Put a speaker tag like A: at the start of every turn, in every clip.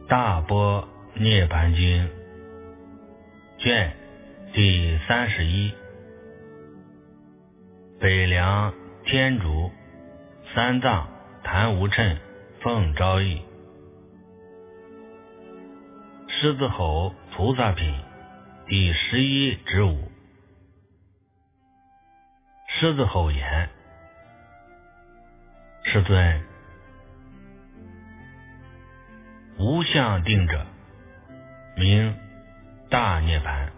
A: 大般涅盘经卷第31，北凉天竺三藏昙无谶奉诏译，狮子吼菩萨品第11之5。狮子吼言：世尊，无相定者，名大涅盘。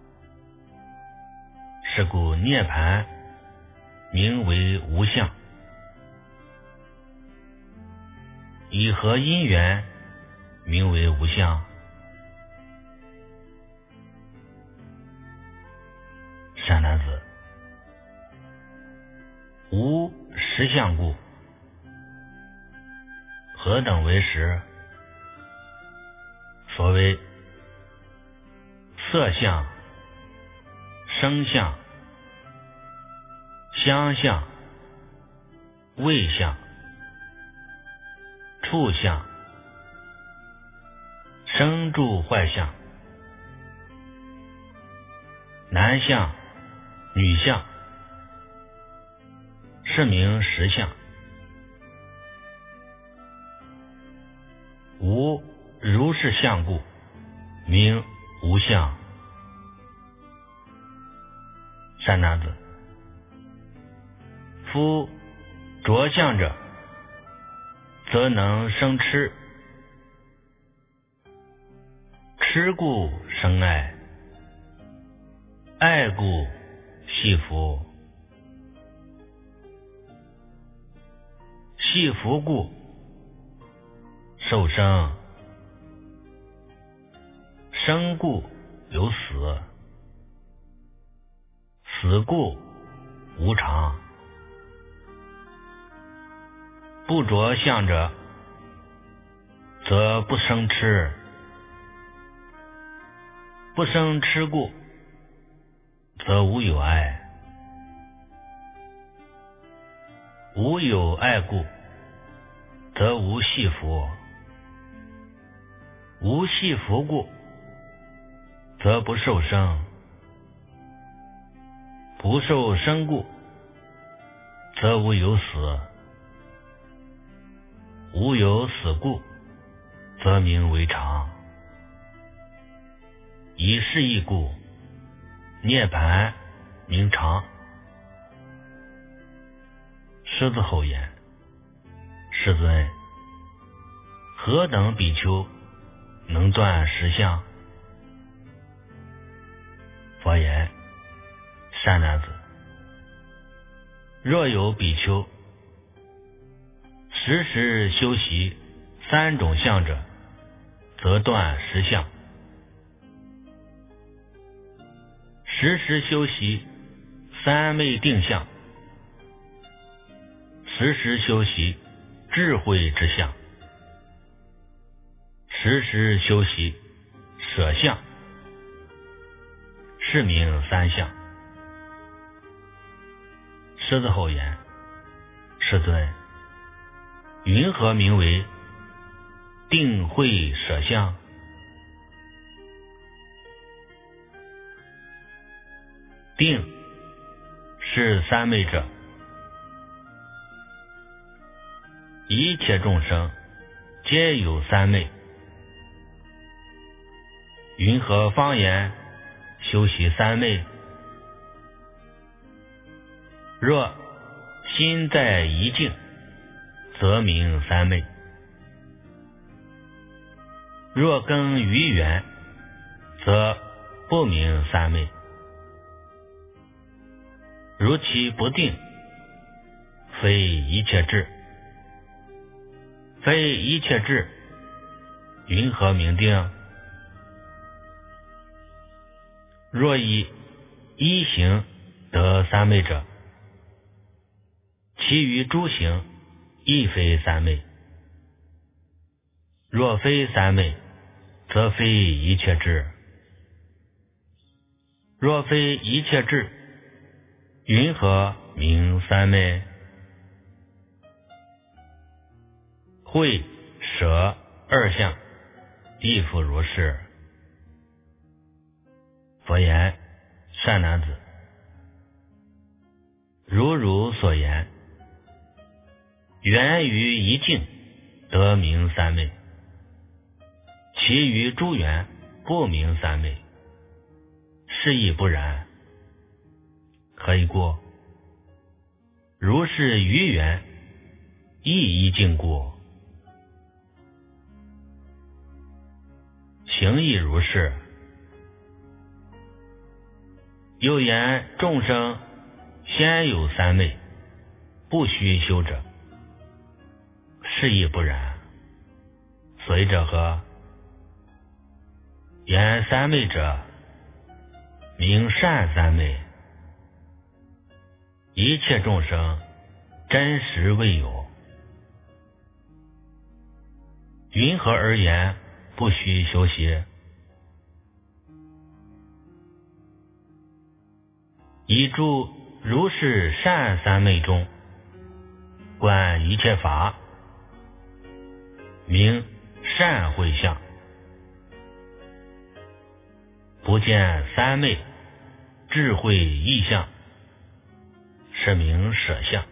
A: 是故涅盘名为无相。以何因缘名为无相？善男子，无实相故。何等为实？所谓色相、声相、香相、味相、触相、生住坏相、男相、女相，是名实相。无如是相故，名无相。善男子，夫着相者，则能生痴，痴故生爱，爱故系福，系福故受生，生故有死，死故无常。不着相者，则不生痴，不生痴故，则无有爱，无有爱故，则无系福，无系福故，则不受生，不受生故，则无有死，无有死故，则名为常。以是义故，涅盘名常。狮子吼言：世尊，何等比丘能断实相？佛言：善男子，若有比丘时时修习3种相者，则断实相。时时修习三昧定相，时时修习智慧之相，时时修习舍相，是名3相。狮子吼言：世尊，云何名为定慧舍相？定是三昧者，一切众生皆有三昧。云何方言修习三昧？若心在一境，则名三昧；若更于缘，则不名三昧。如其不定，非一切智，非一切智，云何名定？若以一行得三昧者，其余诸行亦非三昧。若非三昧，则非一切智。若非一切智，云何名三昧？慧舍二相， 亦复如是。佛言：善男子，如所言，源于一境，得名三昧；其余诸缘，不名三昧。是亦不然。何以故？如是余缘，亦一境故。行亦如是。又言众生先有三昧，不须修者。是亦不然。随者何？言三昧者，名善三昧。一切众生真实未有。云何而言不须修习？以住如是善三昧中，观一切法，名善慧相。不见三昧智慧异相，是名舍相。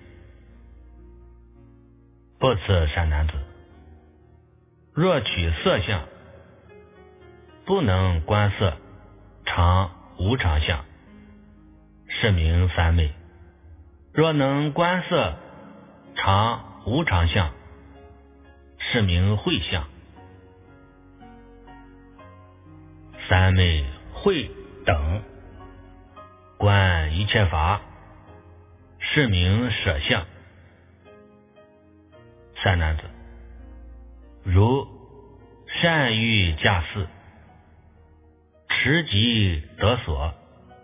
A: 不此善男子，若取色相，不能观色常无常相，是名三昧。若能观色常无常相，是名慧相。三昧慧等，观一切法，是名舍相。善男子，如善欲驾祀，持即得所，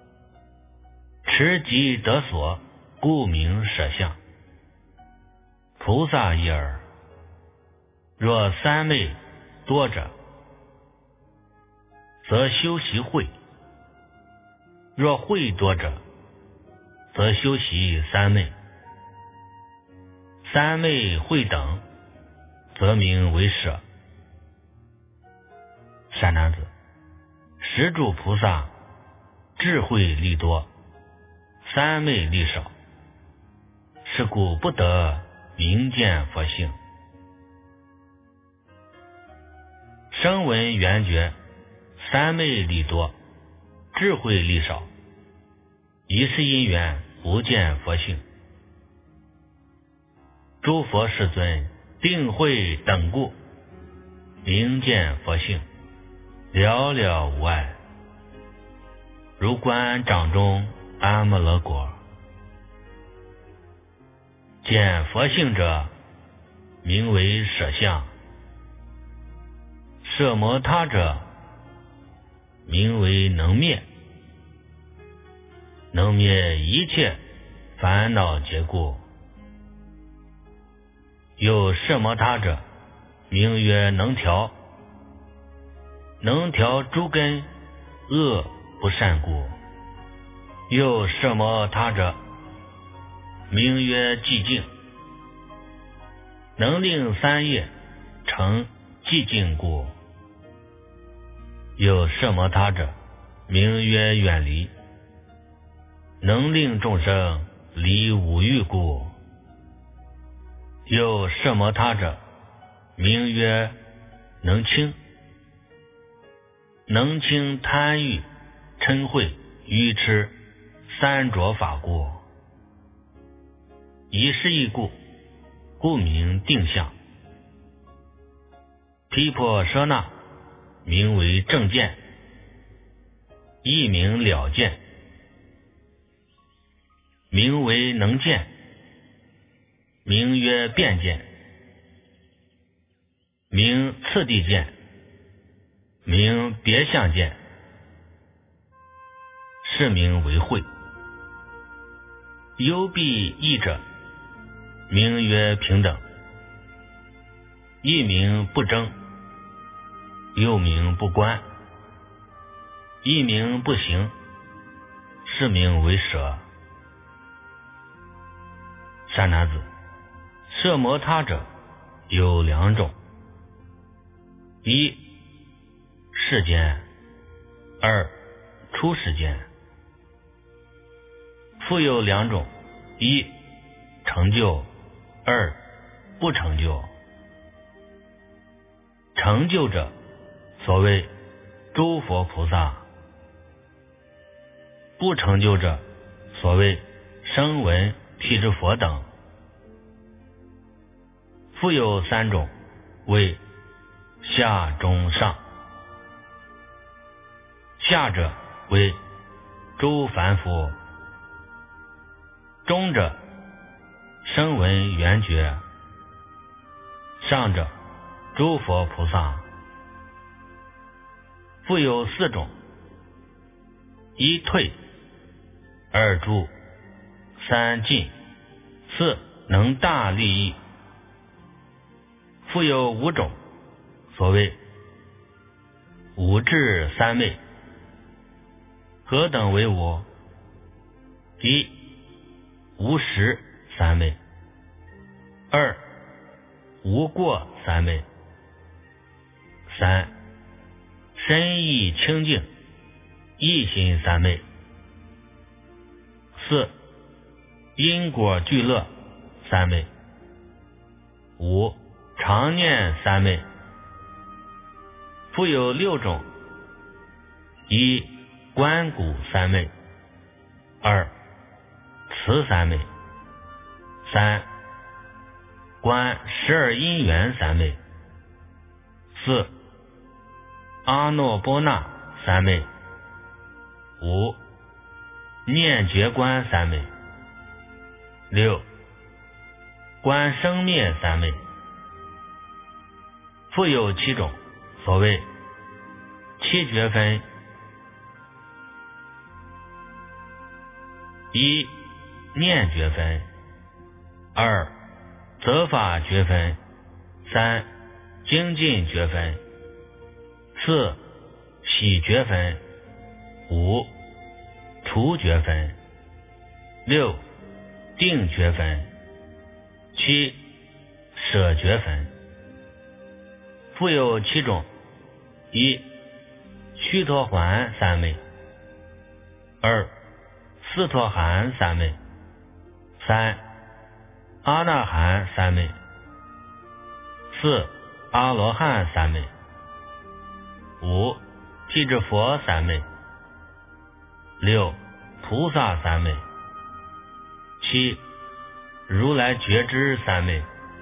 A: 持即得所，故名舍相。菩萨一耳。若三昧多者，则修习慧；若慧多者，则修习三昧。三昧慧等，则名为舍。善男子，十住菩萨智慧力多，三昧力少，是故不得明见佛性。声闻缘觉，三昧力多，智慧力少，一是因缘不见佛性。诸佛世尊定慧等故，明见佛性，寥寥无碍。如观掌中阿摩罗果。见佛性者，名为舍相；摄摩他者，名为能灭。能灭一切烦恼结故。有摄摩他者，名曰能调。能调诸根恶不善故。又摄摩他者，名曰寂静。能令三业成寂静故。又摄摩他者，名曰远离。能令众生离五欲故。又摄摩他者，名曰能清。能清贪欲嗔恚愚痴三浊法故。以是义故，故名定相。毗婆舍那，名为正见，亦名了见，名为能见，名曰辩见，名次第见，名别相见，是名为慧。幽闭异者，名曰平等，亦名不争，又名不观，亦名不行，是名为舍。善男子，摄摩他者有两种：一世间；二出世间。复有两种：一成就，二不成就。成就者，所谓诸佛菩萨；不成就者，所谓声闻辟支佛等。复有三种，为下中上。下者为诸凡夫，中者声闻缘觉，上者诸佛菩萨。复有四种：一退，二住，三进，四能大利益。复有五种，所谓五智三昧。何等为五？一无实三昧，二无过三昧，三身意清净一心三昧，四因果俱乐三昧，五常念三昧。复有六种：一观谷三昧，二慈三昧，三观12因缘三昧，四阿耨波那三昧，五念觉观三昧，六观生灭三昧。复有七种，所谓七觉分：一念觉分，二责法觉分，三精进觉分，四喜觉分，五除觉分，六定觉分，七舍觉分。复有七种：一须陀洹三昧，二斯陀含三昧，三阿那含三昧，四阿罗汉三昧，五辟支佛三昧，六菩萨三昧，七如来觉知三昧。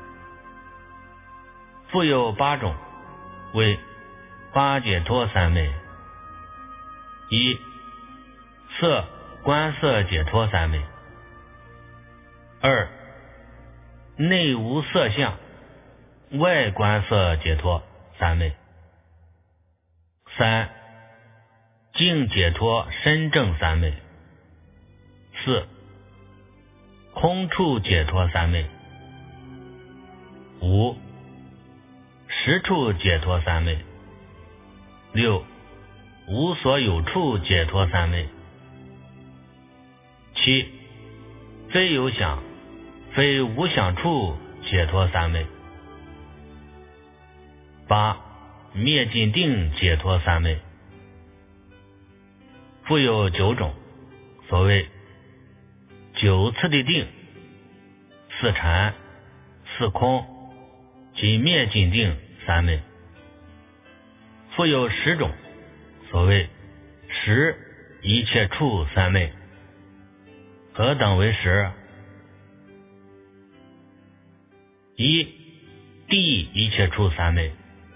A: 复有八种，为八解脱三昧：一色观色解脱三昧，二内无色相外观色解脱三昧，三净解脱身正三昧，四空处解脱三昧，五实处解脱三昧，六无所有处解脱三昧，七非有想非无想处解脱三昧，八灭尽定解脱三昧。复有九种，所谓九次第定、四禅、四空及灭尽定三昧。复有十种，所谓十一切处三昧。何等为十？一地一切处三昧，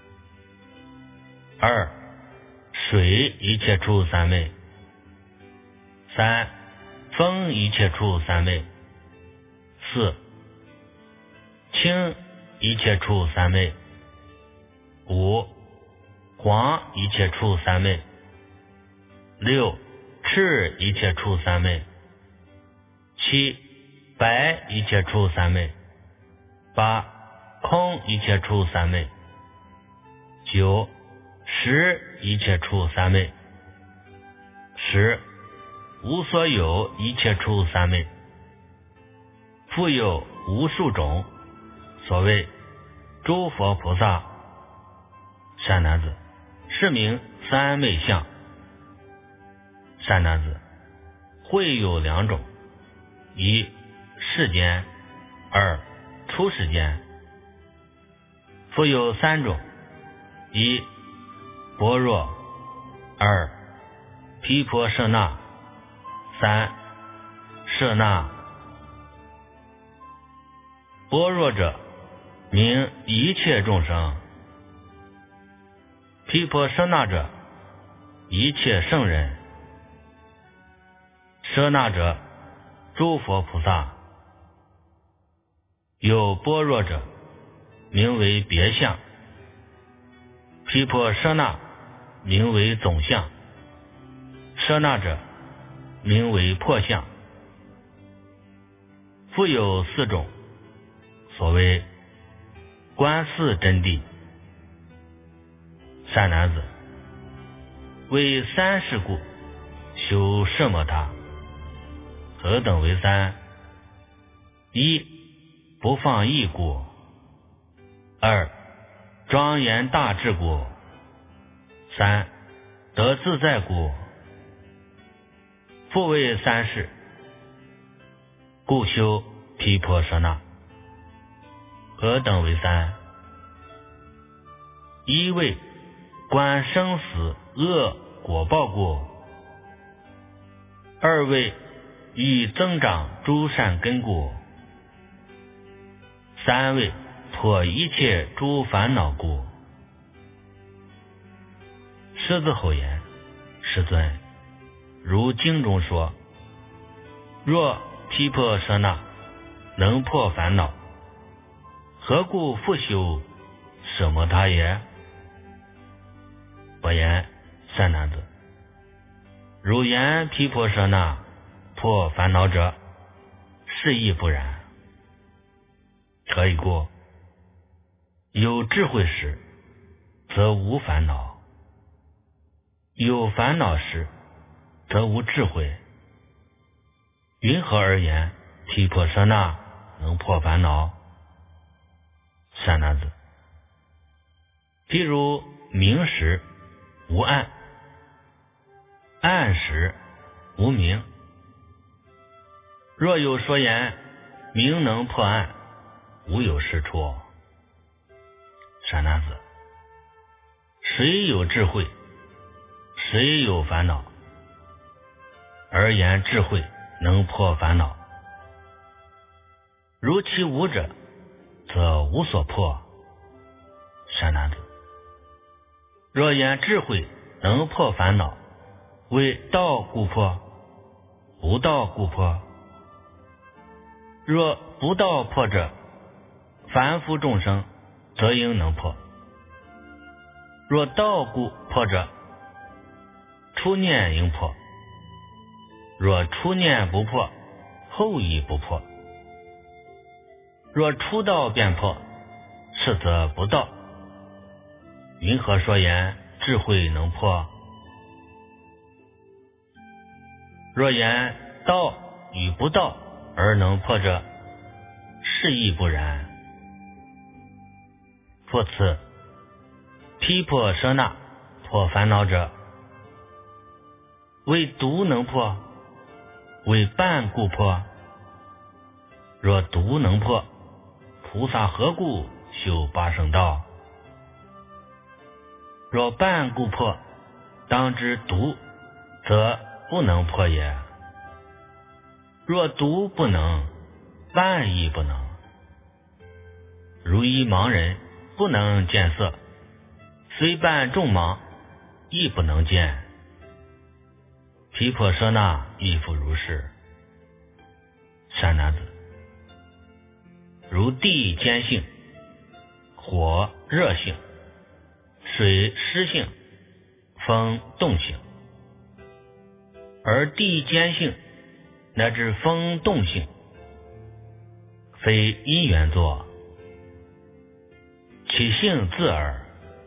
A: 二水一切处三昧，三风一切处三昧，四清一切处三昧，五黄一切处三昧，六赤一切处三昧，七白一切处三昧，八空一切处三昧，九实一切处三昧，十无所有一切处三昧。复有无数种，所谓诸佛菩萨。善男子，是名三昧相。善男子，慧有两种：一世间，二出世间。复有三种：一般若，二毗婆舍那，三舍那。般若者，名一切众生；毗婆舍那者，一切圣人；舍那者，诸佛菩萨。有般若者，名为别相；毗婆舍那名为总相；舍那者名为破相。复有四种，所谓观四真谛。善男子，为三世故修摄摩他。何等为三？一不放逸故，二庄严大智故，三得自在故。复为三世，故修毗婆舍那。何等为三？一为观生死恶果报故，二为欲增长诸善根故，三为破一切诸烦恼故。狮子吼言：世尊，如经中说，若毗婆舍那能破烦恼，何故复修舍摩他也？我言：善男子，汝言毗婆舍那破烦恼者，是亦不然。何以故？有智慧时，则无烦恼；有烦恼时，则无智慧。云何而言毗婆舍那能破烦恼？善男子，譬如明时无暗，暗时无明。若有说言明能破暗，无有是处。善男子，谁有智慧，谁有烦恼，而言智慧能破烦恼？如其无者，则无所破。善男子，若言智慧能破烦恼，为道故破，不道故破。若不道破者，凡夫众生则应能破；若道故破者，初念应破；若初念不破，后亦不破。若初道便破，是则不道。云何说言智慧能破？若言道与不道而能破者，是亦不然。复次，毗婆舍那破烦恼者，为独能破，为半故破。若独能破，菩萨何故修八圣道？若半故破，当知独则不能破也。若独不能，半亦不能。如一盲人不能见色，虽半众盲，亦不能见。毗婆舍那亦复如是。善男子，如地坚性，火热性，水湿性，风动性，而地坚性乃至风动性，非因缘作，其性自耳。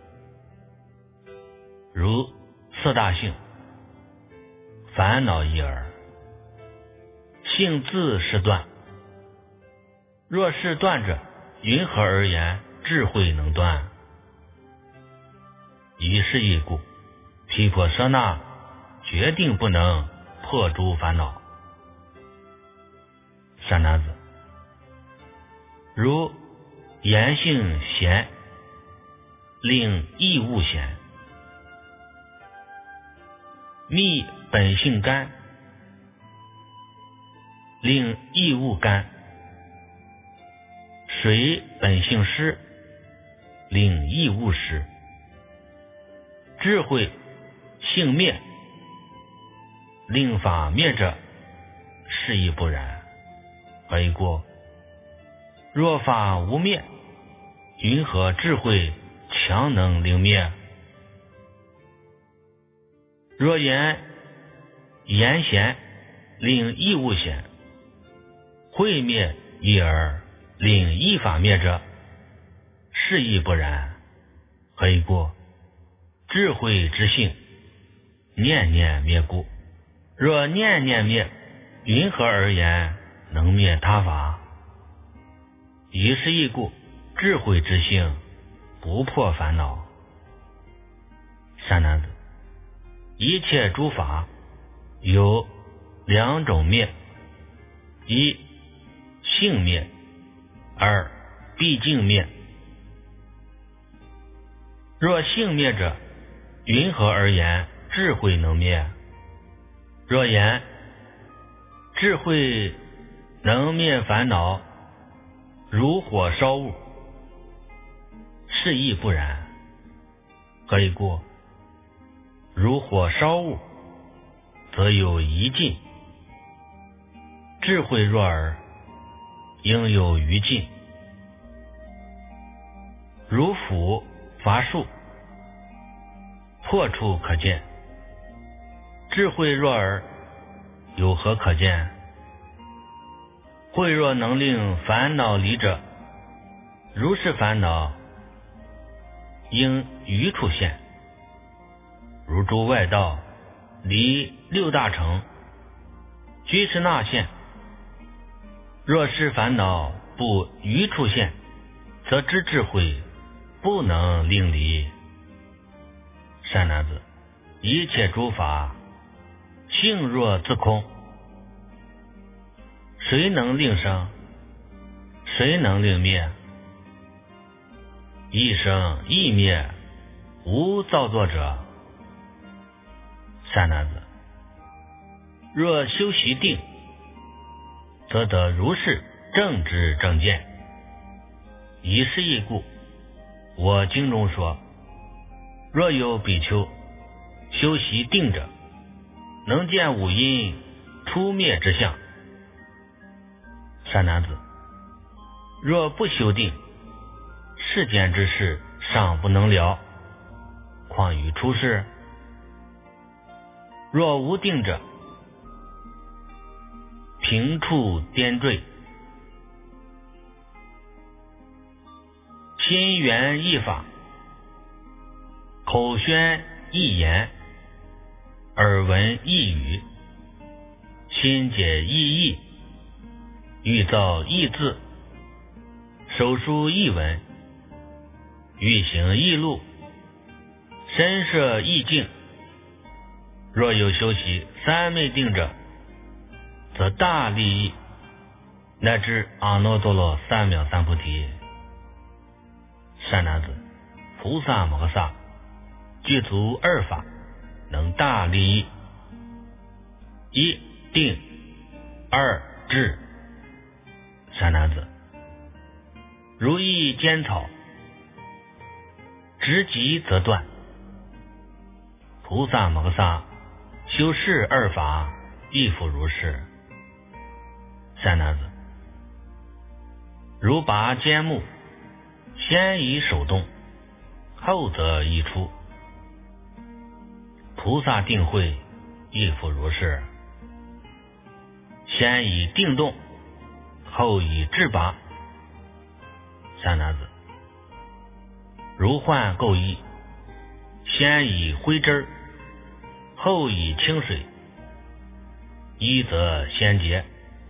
A: 如色大性，烦恼一耳，性自是断。若是断者，云何而言智慧能断？以是一故， 毗婆舍那决定不能破诸烦恼。善男子，如言性闲，令意物闲；密本性干，令意物干；水本性湿，令意物湿；智慧性灭，令法灭者，是亦不然。何以故？若法无灭，云何智慧强能令灭？若言闲，令意物闲；慧灭一而令意法灭者，是亦不然。何以故？智慧之性，念念灭故。若念念灭，云何而言能灭他法？以是亦故，智慧之性不破烦恼。善男子，一切诸法有两种灭：一性灭，二毕竟灭。若性灭者，云何而言智慧能灭？若言智慧能灭烦恼，如火烧物，是亦不然。何以故？如火烧物，则有一尽；智慧若尔，应有余尽。如斧伐树，破处可见；智慧若尔，有何可见？慧若能令烦恼离者，如是烦恼应余处现。如诸外道离六大乘，居士那现。若是烦恼不余处现，则知智慧不能令离。善男子，一切诸法性若自空，谁能令生？谁能令灭？一生一灭，无造作者。善男子，若修习定，则得如是正知正见。以是亦故，我经中说，若有比丘修习定者，能见五阴出灭之相。善男子，若不修定，世间之事尚不能了，况于出世？若无定者，平处颠坠，心缘一法，口宣一言，耳闻一语，心解一意，欲造一字，手书一文，欲行一路，身摄一境。若有修习三昧定者，则大利益，乃至阿耨多罗三藐三菩提。善男子，菩萨摩诃萨具足二法，能大利益：一定，二智。善男子，如一尖草，直击则断。菩萨摩诃萨修是二法，亦复如是。善男子，如拔尖木，先以手动，后则一出。菩萨定慧亦复如是，先以定动，后以智拔。善男子，如幻垢衣，先以灰汁，后以清水，一则先洁。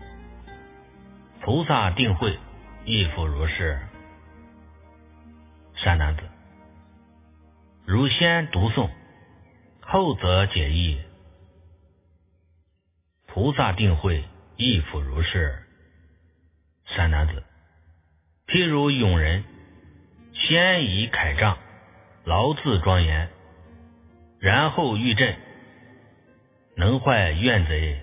A: 菩萨定慧亦复如是。善男子，如先读诵， 后则解义。菩萨定慧亦复如是。善男子，譬如勇人先以铠杖劳自庄严，然后御阵，能坏怨贼。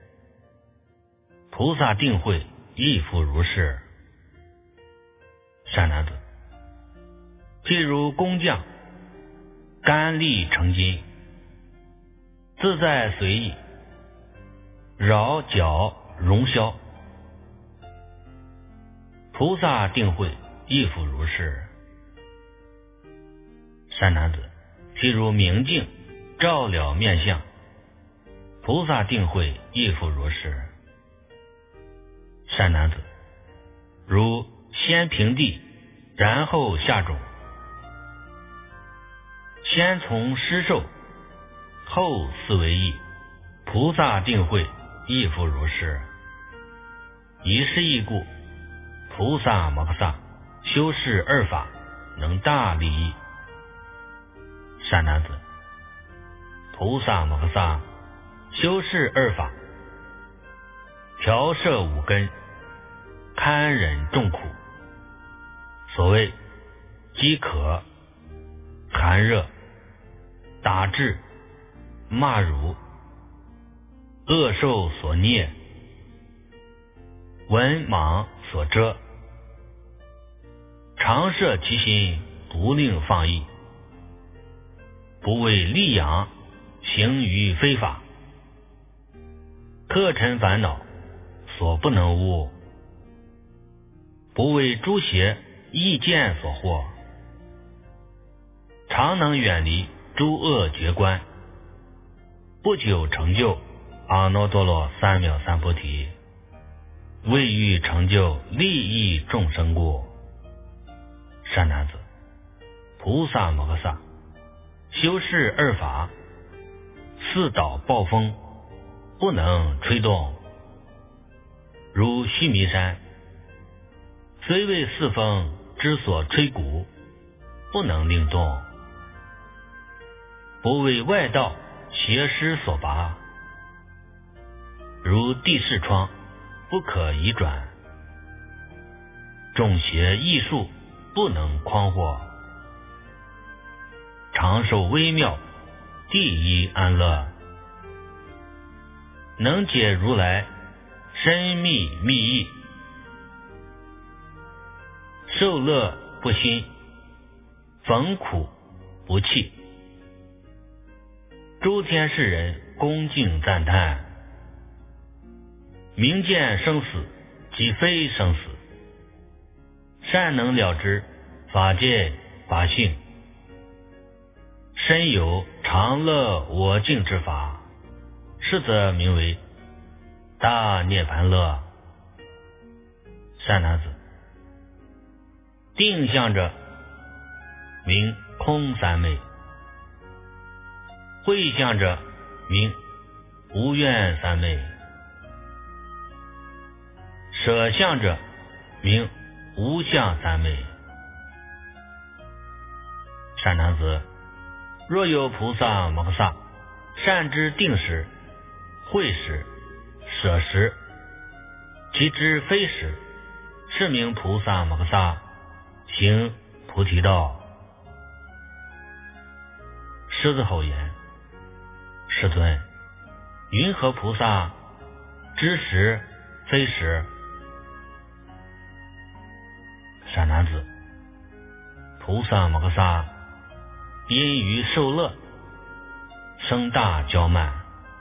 A: 菩萨定慧亦复如是。善男子，譬如工匠干砾成金，自在随意，扰搅容消。菩萨定慧亦复如是。善男子，譬如明镜照了面相，菩萨定慧亦复如是。善男子，如先平地，然后下种，先从施受，后思为义，菩萨定慧亦复如是。以是义故，菩萨摩诃萨修饰二法，能大利益。善男子，菩萨摩诃萨修饰二法，调摄五根，堪忍众苦。所谓饥渴、寒热、打滞、骂辱、恶受所孽、文盲所遮，常摄其心，不令放逸，不为利养，行于非法，客尘烦恼所不能悟，不为诸邪意见所惑，常能远离诸恶绝观，不久成就阿耨多罗三藐三菩提，为欲成就利益众生故。善男子，菩萨摩诃萨修饰二法，四倒暴风不能吹动，如须弥山，虽为四风之所吹鼓，不能令动，不为外道邪师所拔，如地势窗，不可移转，众邪异术不能匡惑，长寿微妙，第一安乐，能解如来深密密意，受乐不心，逢苦不弃。诸天世人恭敬赞叹，明见生死即非生死，善能了知法界法性，身有常乐我净之法，是则名为大涅盘乐。善男子，定向者名空三昧，会向者名无愿三昧，舍相者名无相三昧。善男子，若有菩萨摩诃萨善知定时、会时、舍时，其知非时，是名菩萨摩诃萨行菩提道。狮子吼言：世尊，云何菩萨知时非时？善男子，菩萨摩诃萨因于受乐生大骄慢，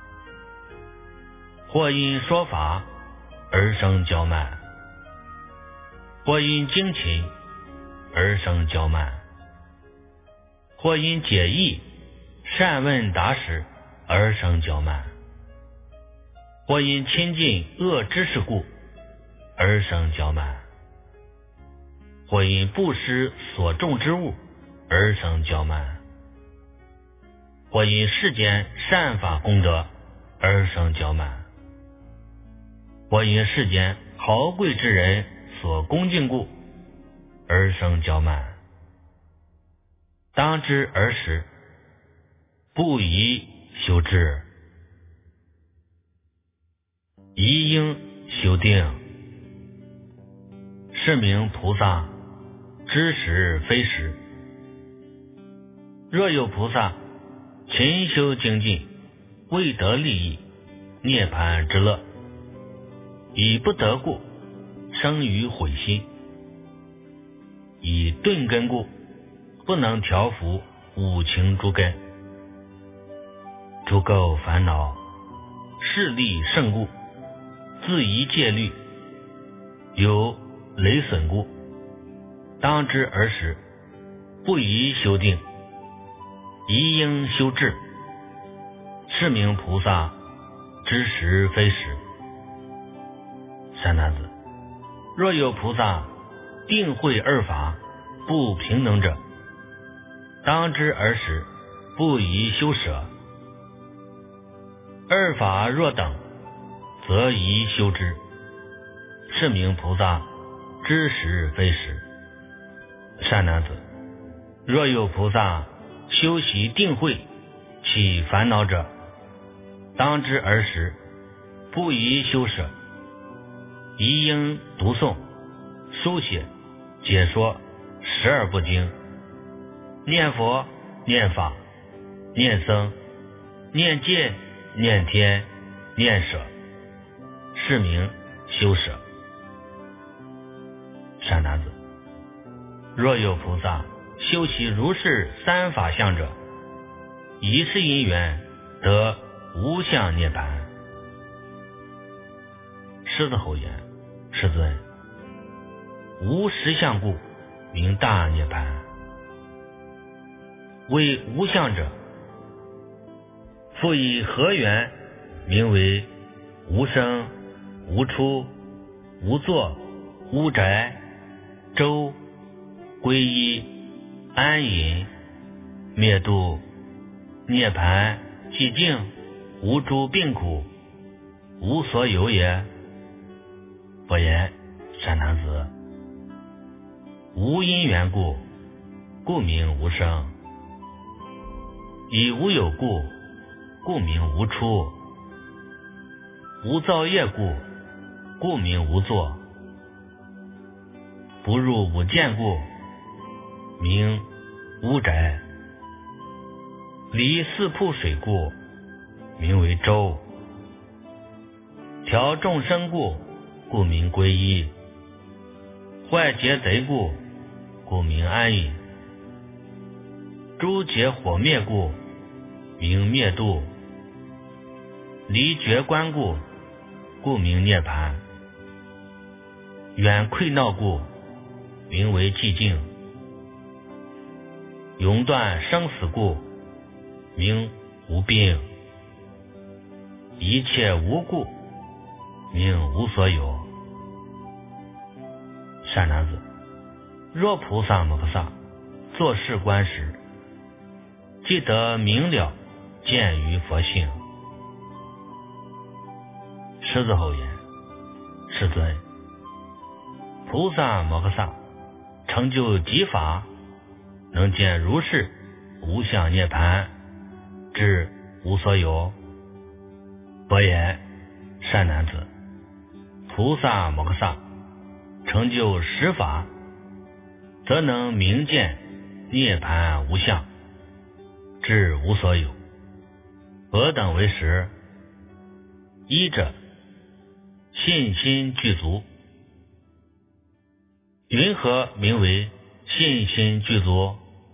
A: 或因说法而生骄慢，或因精勤而生骄慢，或因解义善问答时而生骄慢，或因亲近恶知识故而生骄慢，或因布施所种之物而生骄慢，或因世间善法功德而生骄慢，或因世间豪贵之人所恭敬故而生骄慢。当知尔时， 不宜修治，宜应修定。是名菩萨知时非时。若有菩萨勤修精进，未得利益涅槃之乐，以不得故生于悔心，以钝根故不能调伏五情诸根，诸垢烦恼势力胜故，自疑戒律有累损故，当知而时，不宜修定，宜应修治。是名菩萨知时非时。三男子，若有菩萨定慧二法不平等者，当知而时，不宜修舍。二法若等，则宜修之。是名菩萨知时非时。善男子，若有菩萨修习定慧起烦恼者，当知而时，不宜修舍，宜应读诵、书写、解说12部经，念佛、念法、念僧、念戒、念天、念舍，是名修舍。善男子，若有菩萨修习如是三法相者，以是因缘得无相涅槃。狮子吼言：世尊，无实相故名大涅槃。为无相者，复以何缘名为无生、无出、无作、无宅、周、皈依、安隐、灭度、涅槃、寂静、无诸病苦，无所有也。佛言：善男子，无因缘故，故名无生；以无有故，故名无出；无造业故，故名无作；不入五见故，名无宅；离四瀑水故，名为周；调众生故，故名皈依；坏劫贼故，故名安隐；诸劫火灭故，名灭度；离绝观故，故名涅槃；远溃闹故，名为寂静；永断生死故，名无病；一切无故，名无所有。善男子，若菩萨摩诃萨作是观时，即得明了见于佛性。狮子吼言：世尊，菩萨摩诃萨成就极法，能见如是无相涅槃，知无所有。佛言：善男子，菩萨摩诃萨成就十法，则能明见涅槃无相，知无所有。何等为实？一者，信心具足。云何名为信心具足？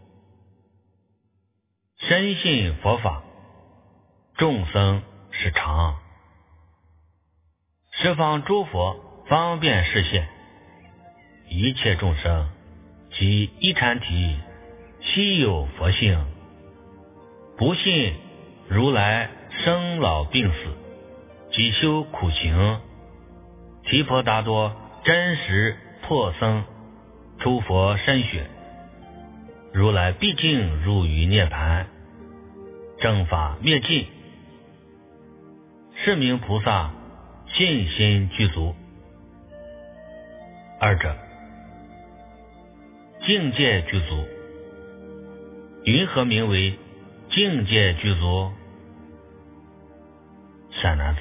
A: 深信佛法，众生是常，十方诸佛方便示现，一切众生及一禅体悉有佛性，不信如来生老病死，即修苦行，提婆达多真实破僧，出佛身血，如来毕竟入于涅槃，正法灭尽。是名菩萨信心具足。二者，境界具足。云何名为境界具足。善男子，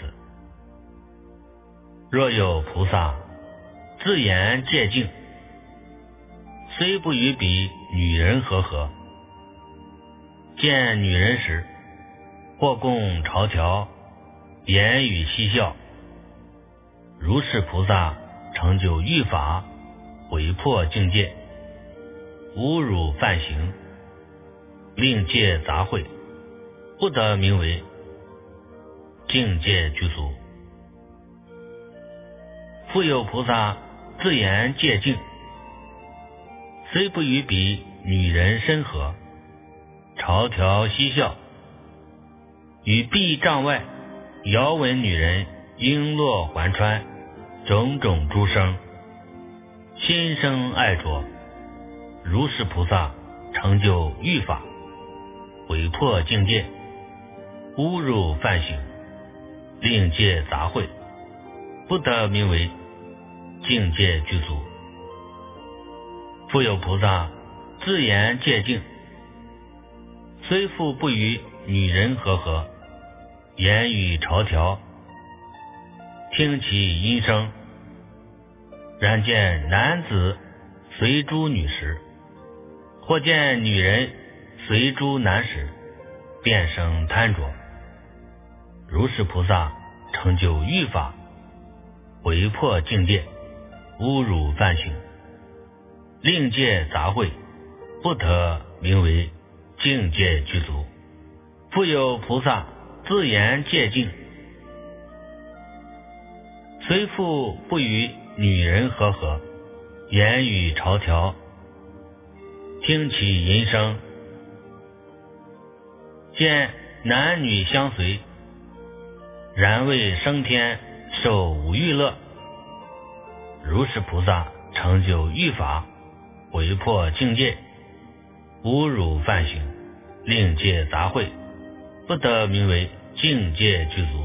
A: 若有菩萨自言戒净，虽不与彼女人和，见女人时，或供朝条，言语嬉笑，如是菩萨成就欲法，毁破境界，侮辱犯行，令戒杂秽，不得名为境界具足。复有菩萨自言戒净，虽不与彼女人身合，朝条嬉笑，与壁障外遥闻女人璎珞环穿，种种诸声，心生爱着，如是菩萨成就欲法，毁破境界，侮辱犯行，令戒杂秽，不得名为境界具足。复有菩萨自言戒净，虽复不与女人和，言语朝条，听其音声，然见男子随诸女时，或见女人随诸男时，便生贪着，如是菩萨成就欲法，毁破境界，侮辱犯行，令戒杂秽，不得名为境界具足。复有菩萨自言戒净，虽复不与女人和，言语朝条，听其音声，见男女相随，然为升天受五欲乐，如是菩萨成就欲法，毁破境界，侮辱犯行，令戒杂秽，不得名为境界具足。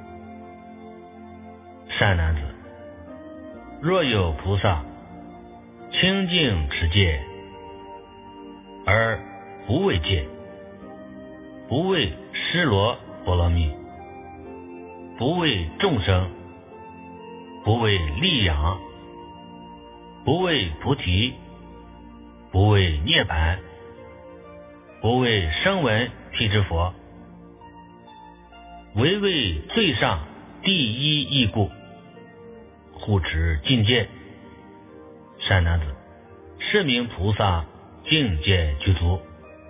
A: 善男子，若有菩萨清净持戒，而不为戒，不为尸罗波罗蜜，不为众生，不为利养，不为菩提，不为涅盘，不为声闻辟支佛，唯为最上第一义故，护持境界。善男子，是名菩萨境界具足。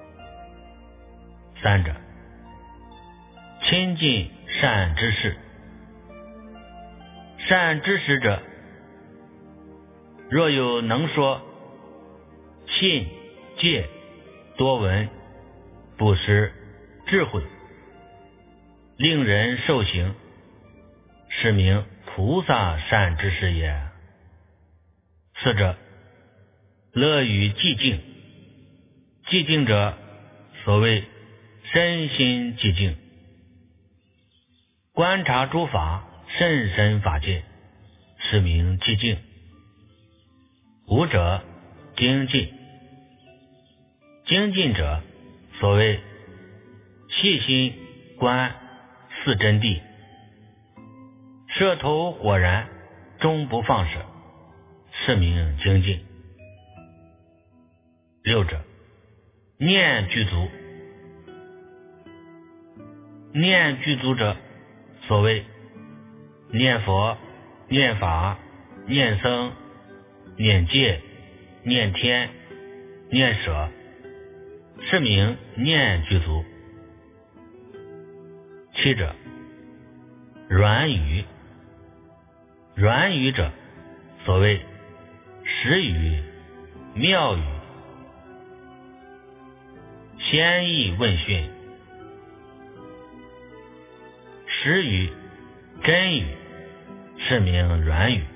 A: 三者，亲近善知识。善知识者，若有能说、信、戒、多闻、布施、智慧，令人受行，是名菩萨善知识也。四者，乐于寂静。寂静者，所谓身心寂静，观察诸法，甚深法界，是名寂静。五者，精进。精进者，所谓细心观四真谛，摄头火然，终不放舍，是名精进。六者，念具足。念具足者，所谓念佛、念法、念僧、念戒、念天、念舍，是名念具足。七者，软语。软语者，所谓实语、妙语、先意问讯。实语、真语，是名软语。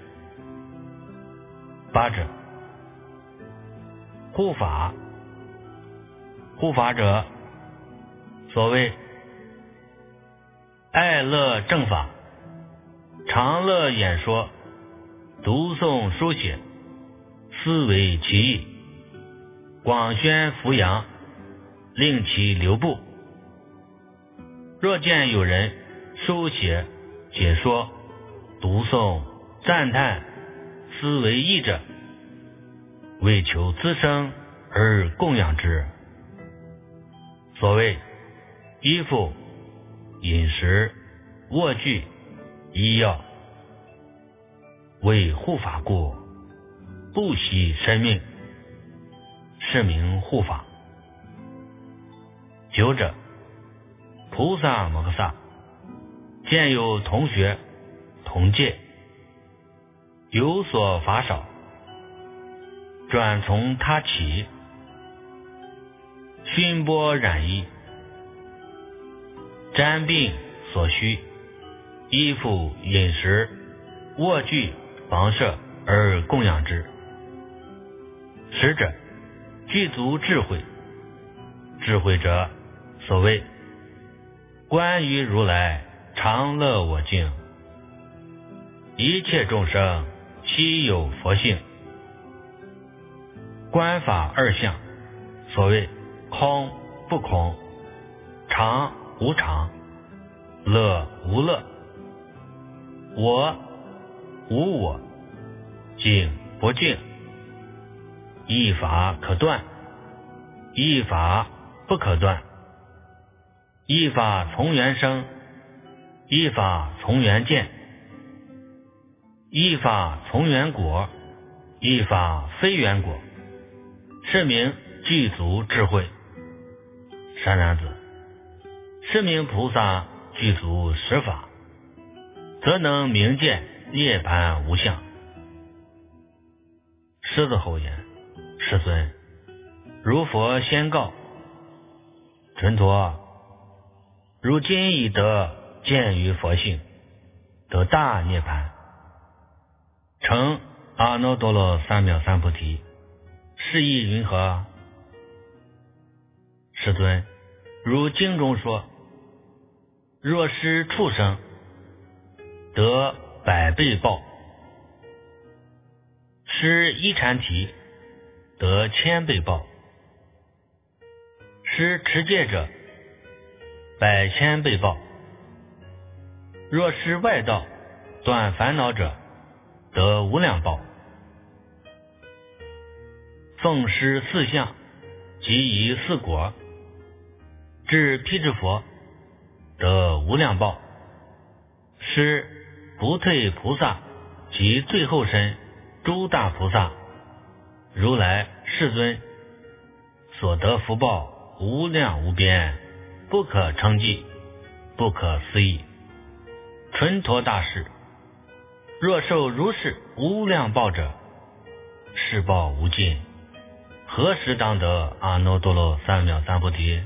A: 八者，护法。护法者，所谓爱乐正法，常乐演说，读诵书写，思维其意，广宣扶扬，令其流布， 若见有人书写、解说、读诵、赞叹、思为义者，为求滋生而供养之。所谓衣服、饮食、卧具、医药，为护法故，不惜生命，是名护法。九者，菩萨摩诃萨见有同学同戒，有所乏少，转从他起，熏钵染衣，瞻病所需，衣服饮食卧具房舍而供养之。十者，具足智慧。智慧者，所谓观于如来常乐我净，一切众生悉有佛性。观法二相，所谓空不空，常无常，乐无乐，我无我，净不净，一法可断，一法不可断，一法从缘生，一法从缘见，一法从缘果，一法非缘果，是名具足智慧。善男子，是名菩萨具足十法，则能明见涅槃无相。狮子吼言：世尊，如佛先告，纯陀，如今已得见于佛性，得大涅槃，成阿耨多罗三藐三菩提，是意云何？世尊，如经中说，若是畜生，得100倍报；施一禅体，得1000倍报；施持戒者，100千倍报；若是外道断烦恼者，得无量报；奉施4相，即以4果，至辟支佛，得无量报；施不退菩萨及最后身诸大菩萨，如来世尊所得福报无量无边，不可称计，不可思议。纯陀大士，若受如是无量报者，是报无尽，何时当得阿耨多罗三藐三菩提？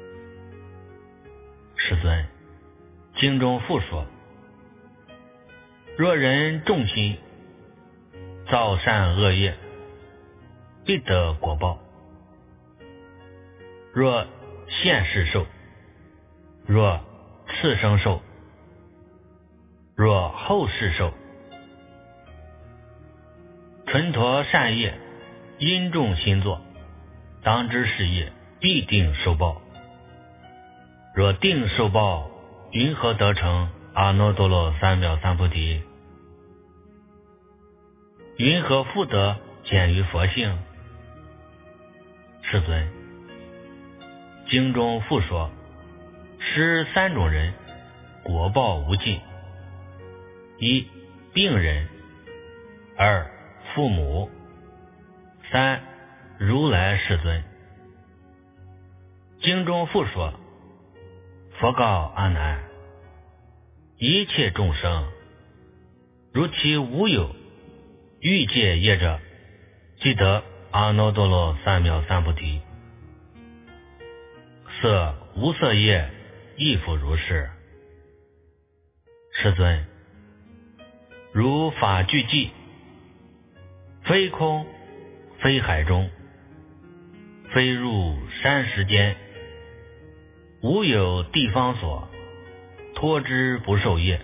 A: 世尊，经中复说，若人众心造善恶业，必得果报。若现世受，若次生受，若后世受，纯陀善业，因众心作，当知是业必定受报。若定受报，云何得成阿耨多罗三藐三菩提？云何复得见于佛性？世尊，经中复说，施3种人，果报无尽：一、病人；二、父母；三、如来世尊。经中复说，佛告阿难：一切众生，如其无有欲界业者，即得阿耨多罗三藐三菩提。色无色业亦复如是。世尊，如法具记，非空非海中，非入山石间，无有地方所，托之不受业。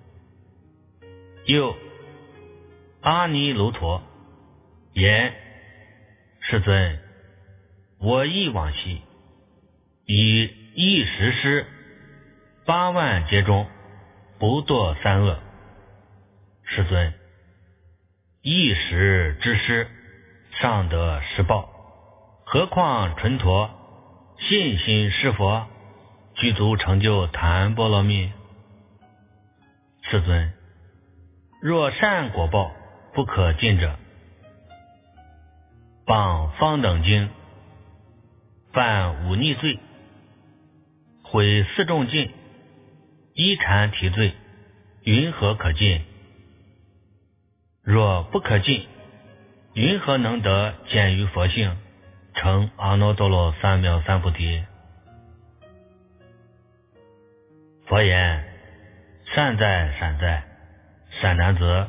A: 又阿尼卢陀言：世尊，我亦往昔以一时施 8万劫中不堕三恶。世尊，一时之失，尚得实报，何况纯陀信心是佛，具足成就檀波罗蜜？世尊，若善果报不可尽者，谤方等经，犯忤逆罪，毁四众禁，依禅提罪，云何可尽？若不可尽，云何能得见于佛性，成阿耨多罗三藐三菩提？佛言：善哉善哉，善男子，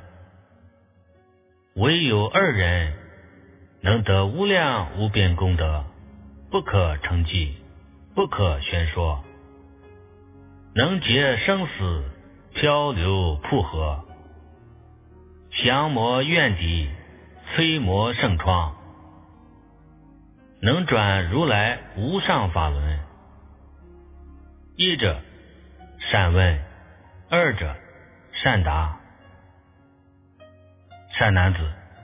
A: 唯有2人能得无量无边功德，不可称计，不可宣说，能解生死漂流瀑河，降魔怨敌，摧魔胜疮，能转如来无上法轮。一者善问，二者善答。善男子，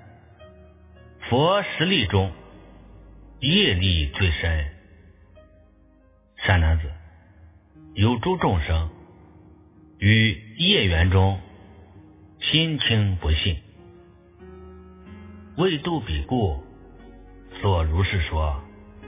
A: 佛实力中业力最深。善男子，有诸众生于业缘中心轻不信，为度彼故，所如是说。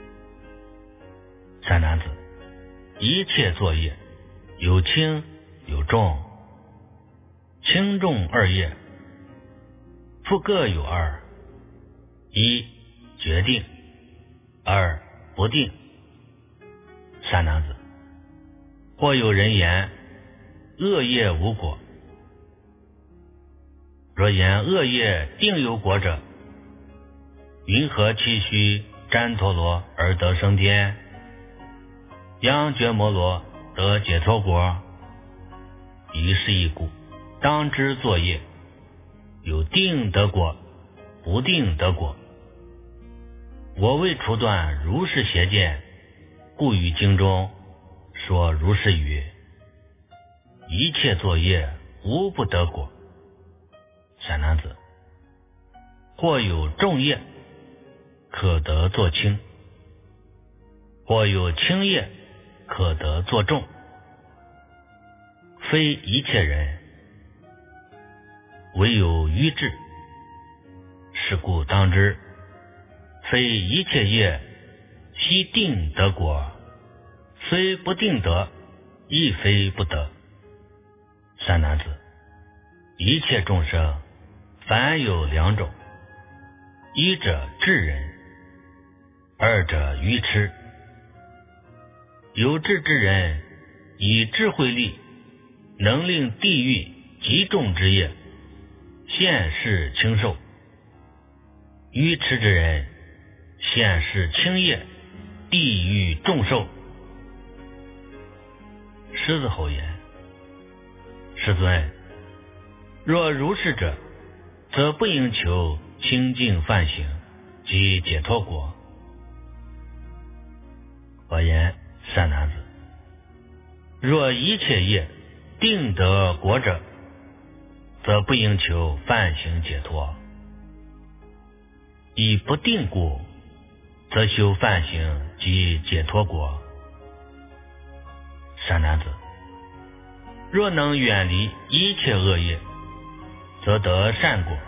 A: 善男子，一切作业有轻有重，轻重2业复各有2：一决定，2不定。善男子，或有人言恶业无果，若言恶业定有果者，云何期须旃陀罗而得升天，央觉摩罗得解脱果？以是一故，当知作业有定得果，不定得果。我为除断如是邪见，故于经中说如是语：一切作业无不得果。善男子，或有重业可得作轻，或有轻业可得作重，非一切人，唯有愚智。是故当知，非一切业悉定得果，虽不定得，亦非不得。善男子，一切众生凡有2种：一者智人，二者愚痴。有智之人，以智慧力能令地狱极重之业现世轻受；愚痴之人，现世轻业地狱重受。狮子吼言：世尊，若如是者，则不应求清净梵行及解脱果。佛言：善男子，若一切业定得果者，则不应求梵行解脱；以不定故，则修梵行及解脱果。善男子，若能远离一切恶业，则得善果；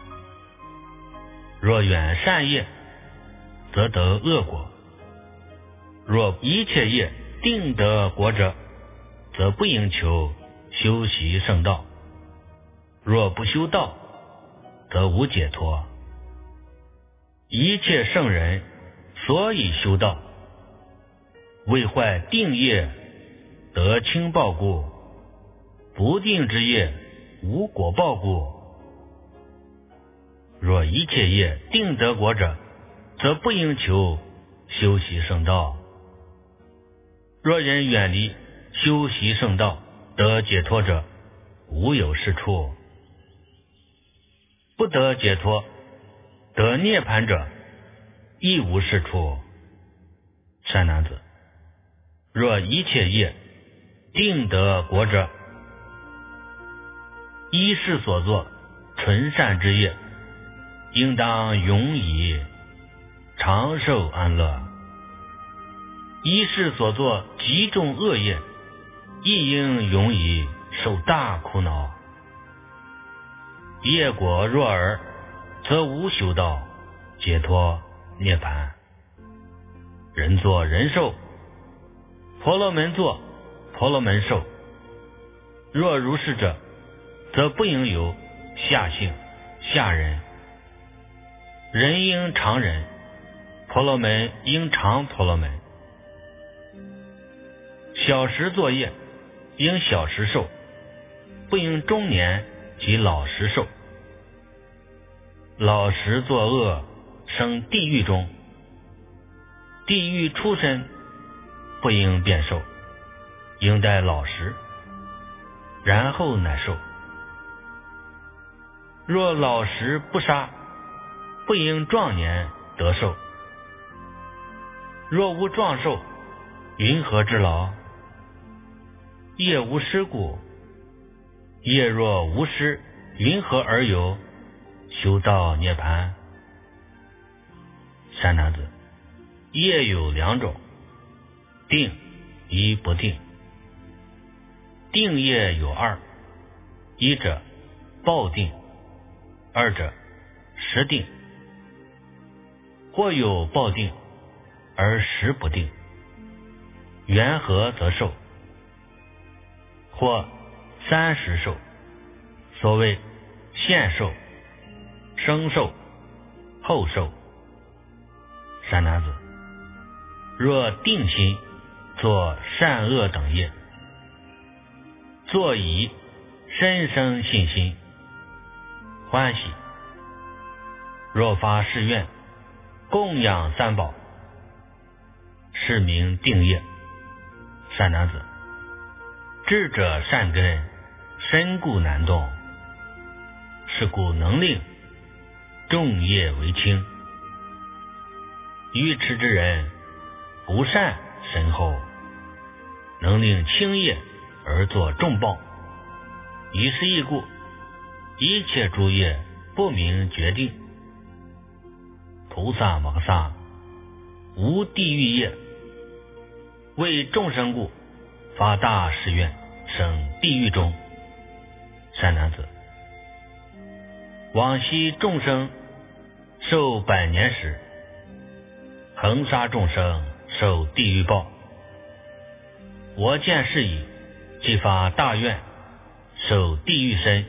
A: 若远善业，则得恶果。若一切业定得果者，则不应求修习圣道；若不修道，则无解脱。一切圣人所以修道，为坏定业得轻报故，不定之业无果报故。若一切业定得果者，则不应求修习圣道；若人远离修习圣道得解脱者，无有是处。不得解脱得涅槃者，亦无是处。善男子，若一切业定得国者，依世所作纯善之业，应当永以长寿安乐；依世所作极重恶业，亦应永以受大苦恼。业果若尔，则无修道解脱涅槃。人作人寿，婆罗门作婆罗门寿。若如是者，则不应有下性下人。人应常人，婆罗门应常婆罗门。小时作业，应小时受，不应中年及老时受。老时作恶，生地狱中，地狱出身，不应便受，应待老时，然后乃受。若老时不杀，不应壮年得受。若无壮寿，云何之劳？业无失故，业若无失，云何而有修道涅槃？善男子，业有两种，定一不定。定业有二，一者报定，二者实定。或有报定而实不定，缘合则受；或30受，所谓现受、生受、后受。善男子，若定心作善恶等业，作以深生信心欢喜，若发誓愿供养三宝，是名定业。善男子，智者善根深固难动，是故能令众业为轻。愚痴之人不善深厚，能令轻业而作重报。以是义故，一切诸业不明决定。菩萨摩诃萨无地狱业，为众生故发大誓愿生地狱中。善男子，往昔众生受百年时，恒杀众生受地狱报。我见是已，即发大愿受地狱身。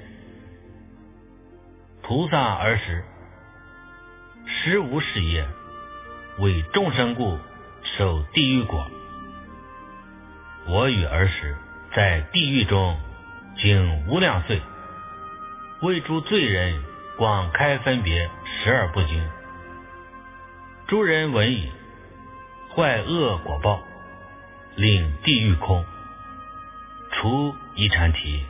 A: 菩萨儿时实无是业，为众生故受地狱果。我与儿时在地狱中经无量岁，为诸罪人广开分别12部经。诸人闻已，坏恶果报，令地狱空，除一禅体。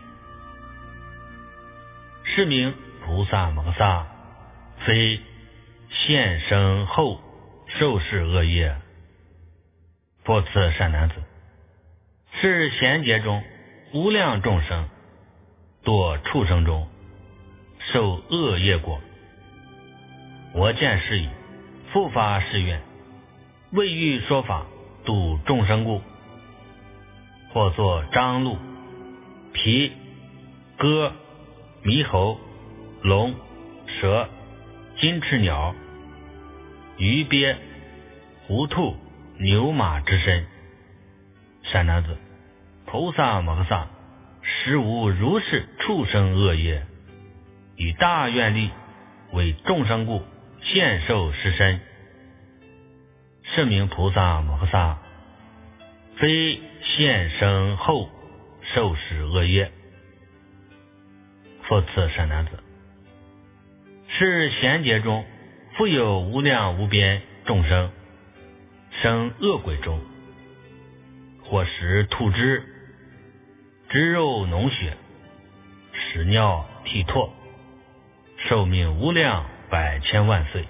A: 是名菩萨摩诃萨，非现生后受是恶业。复次善男子，是贤劫中无量众生堕畜生中，受恶业果。我见是已，复发誓愿，为欲说法度众生故，或作张鹿、皮、鸽、猕猴、龙、蛇、金翅鸟、鱼鳖、狐兔、牛马之身。善男子，菩萨摩诃萨实无如是畜生恶业，以大愿力为众生故现受是身。是名菩萨摩诃萨，非现生后受是恶业。复次善男子，是贤劫中复有无量无边众生生恶鬼中，或食兔汁，汁肉脓血，屎尿涕唾，寿命无量百千万岁，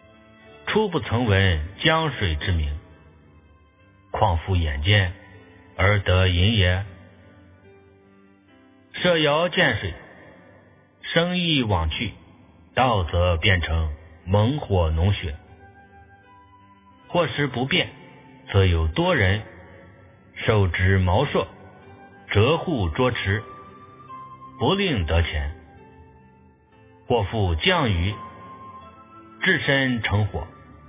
A: 初不曾闻江水之名，况复眼见而得淫也。涉谣见水，生意往去，道则变成猛火浓血。或时不变，则有多人手执毛槊，折户捉持，不令得钱。或复降雨，置身成火，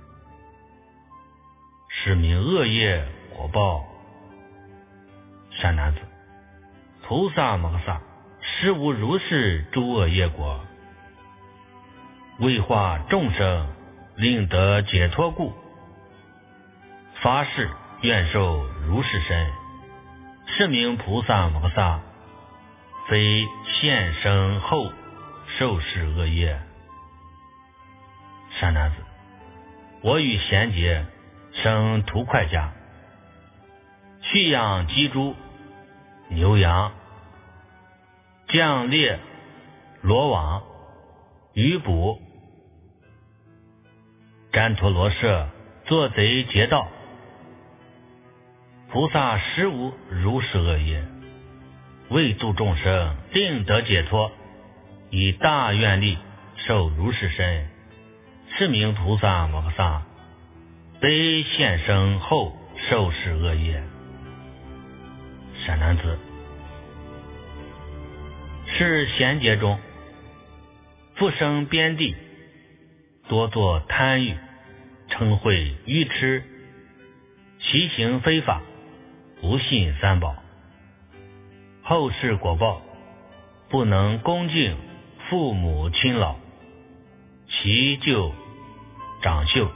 A: 是名恶业果报。善男子，菩萨摩诃萨实无如是诸恶业果，为化众生令得解脱故，发誓愿受如是身，是名菩萨摩诃萨，非现生后受是恶业。善男子，我与贤劫生屠快家，蓄养鸡猪、牛羊、犟猎、罗网、鱼捕、旃陀罗舍，做贼劫盗。菩萨实无如是恶业，为度众生令得解脱，以大愿力受如是身，是名菩萨摩诃萨，非现生后受是恶业。善男子，是贤劫中复生边地，多作贪欲、嗔恚、愚痴，其行非法，不信三宝。后世果报，不能恭敬父母亲老，其舅长袖。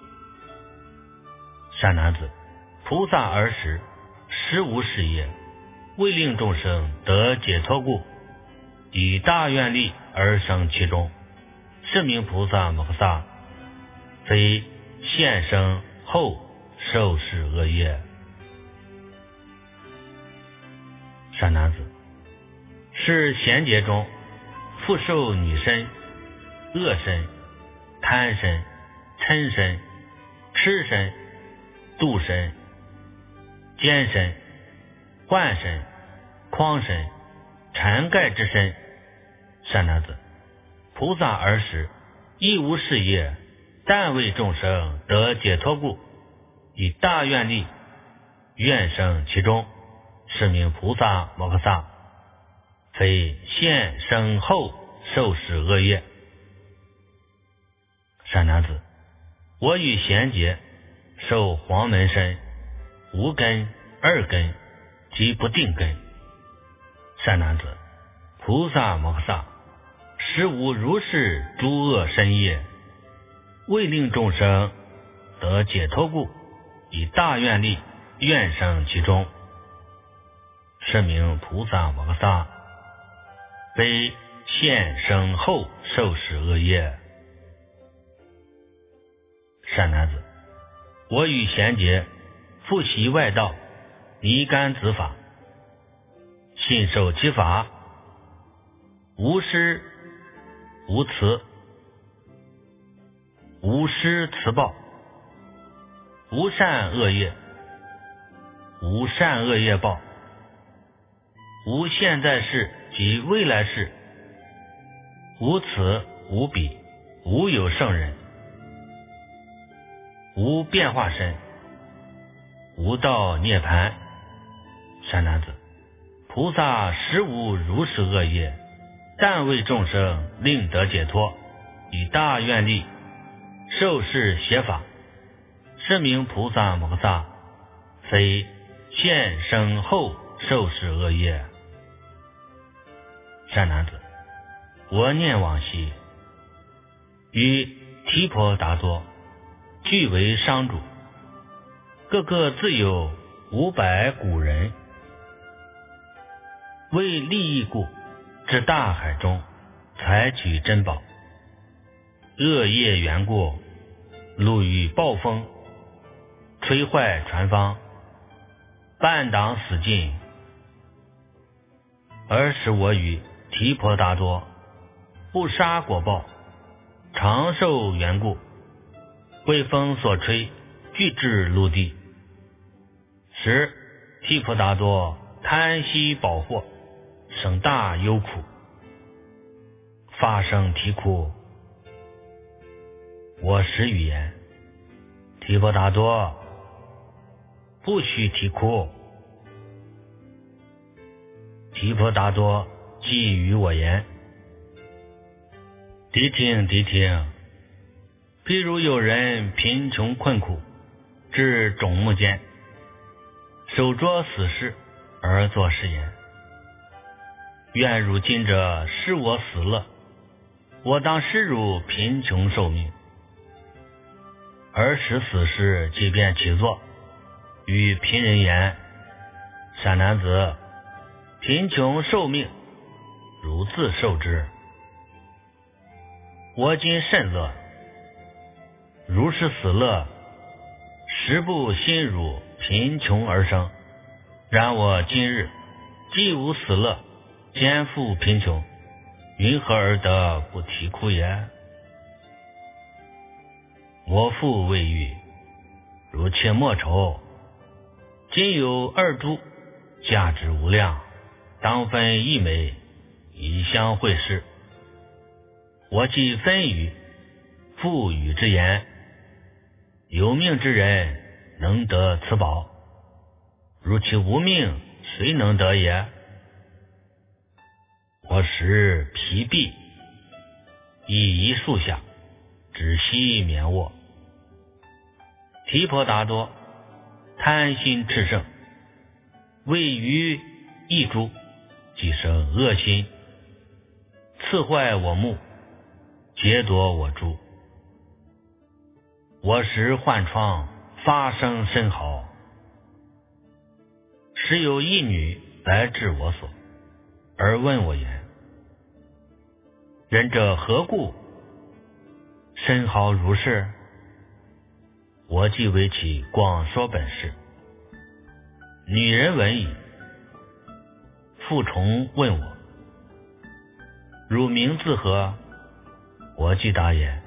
A: 善男子，菩萨儿时实无是业，为令众生得解脱故，以大愿力而生其中，是名菩萨摩诃萨，非现生后受是恶业。善男子，是贤劫中复受女身、恶身、贪身、嗔身、痴身、妒身、奸身、幻身、诳身、缠盖之身。善男子，菩萨儿时亦无是业，但为众生得解脱故，以大愿力愿生其中，是名菩萨摩诃萨，非现生后受是恶业。善男子，我与贤劫受黄门身、无根、二根及不定根。善男子，菩萨摩诃萨实无如是诸恶身业，为令众生得解脱故，以大愿力愿生其中，是名菩萨摩诃萨，非现生后受是恶业。善男子，我与贤劫复习外道，泥干子法，信受其法，无施无辞，无施辞报，无善恶业，无善恶业报，无现在世及未来世，无此无彼，无有圣人，无变化身，无道涅盘。善男子，菩萨实无如是恶业，但为众生令得解脱，以大愿力受是邪法，是名菩萨摩诃萨，非现生后受是恶业。善男子，我念往昔，与提婆达多俱为商主，个个自有500古人，为利益故，至大海中采取珍宝。恶业缘故，路遇暴风，吹坏船方，半党死尽。尔时我与提婆达多不杀果报，长寿缘故，为风所吹，俱至陆地。时提婆达多贪惜宝货，生大忧苦，发生啼哭。我时语言：提婆达多，不须啼哭。提婆达多即与我言：谛听，谛听。譬如有人贫穷困苦，至种木间，手着死士而作是言：愿汝今者使我死乐，我当使汝贫穷受命。而使死士即便起坐，与贫人言：善男子，贫穷受命，汝自受之。我今甚乐，如是死乐，实不心汝贫穷而生。然我今日既无死乐，肩负贫穷，云何而得不啼哭也？我父谓曰：汝且莫愁，今有2铢，价值无量，当分1枚，以相会施。我既分与，父与之言：有命之人能得此宝，如其无命，谁能得也？我时疲弊，以一树下，止息眠卧。提婆达多贪心炽盛，位于1铢，即生恶心，刺坏我目，劫夺我珠。我时患疮，发生甚嚎。时有一女来至我所，而问我言：人者何故甚嚎如是？我即为其广说本事。女人闻已，复重问我：汝名字何？我即答言：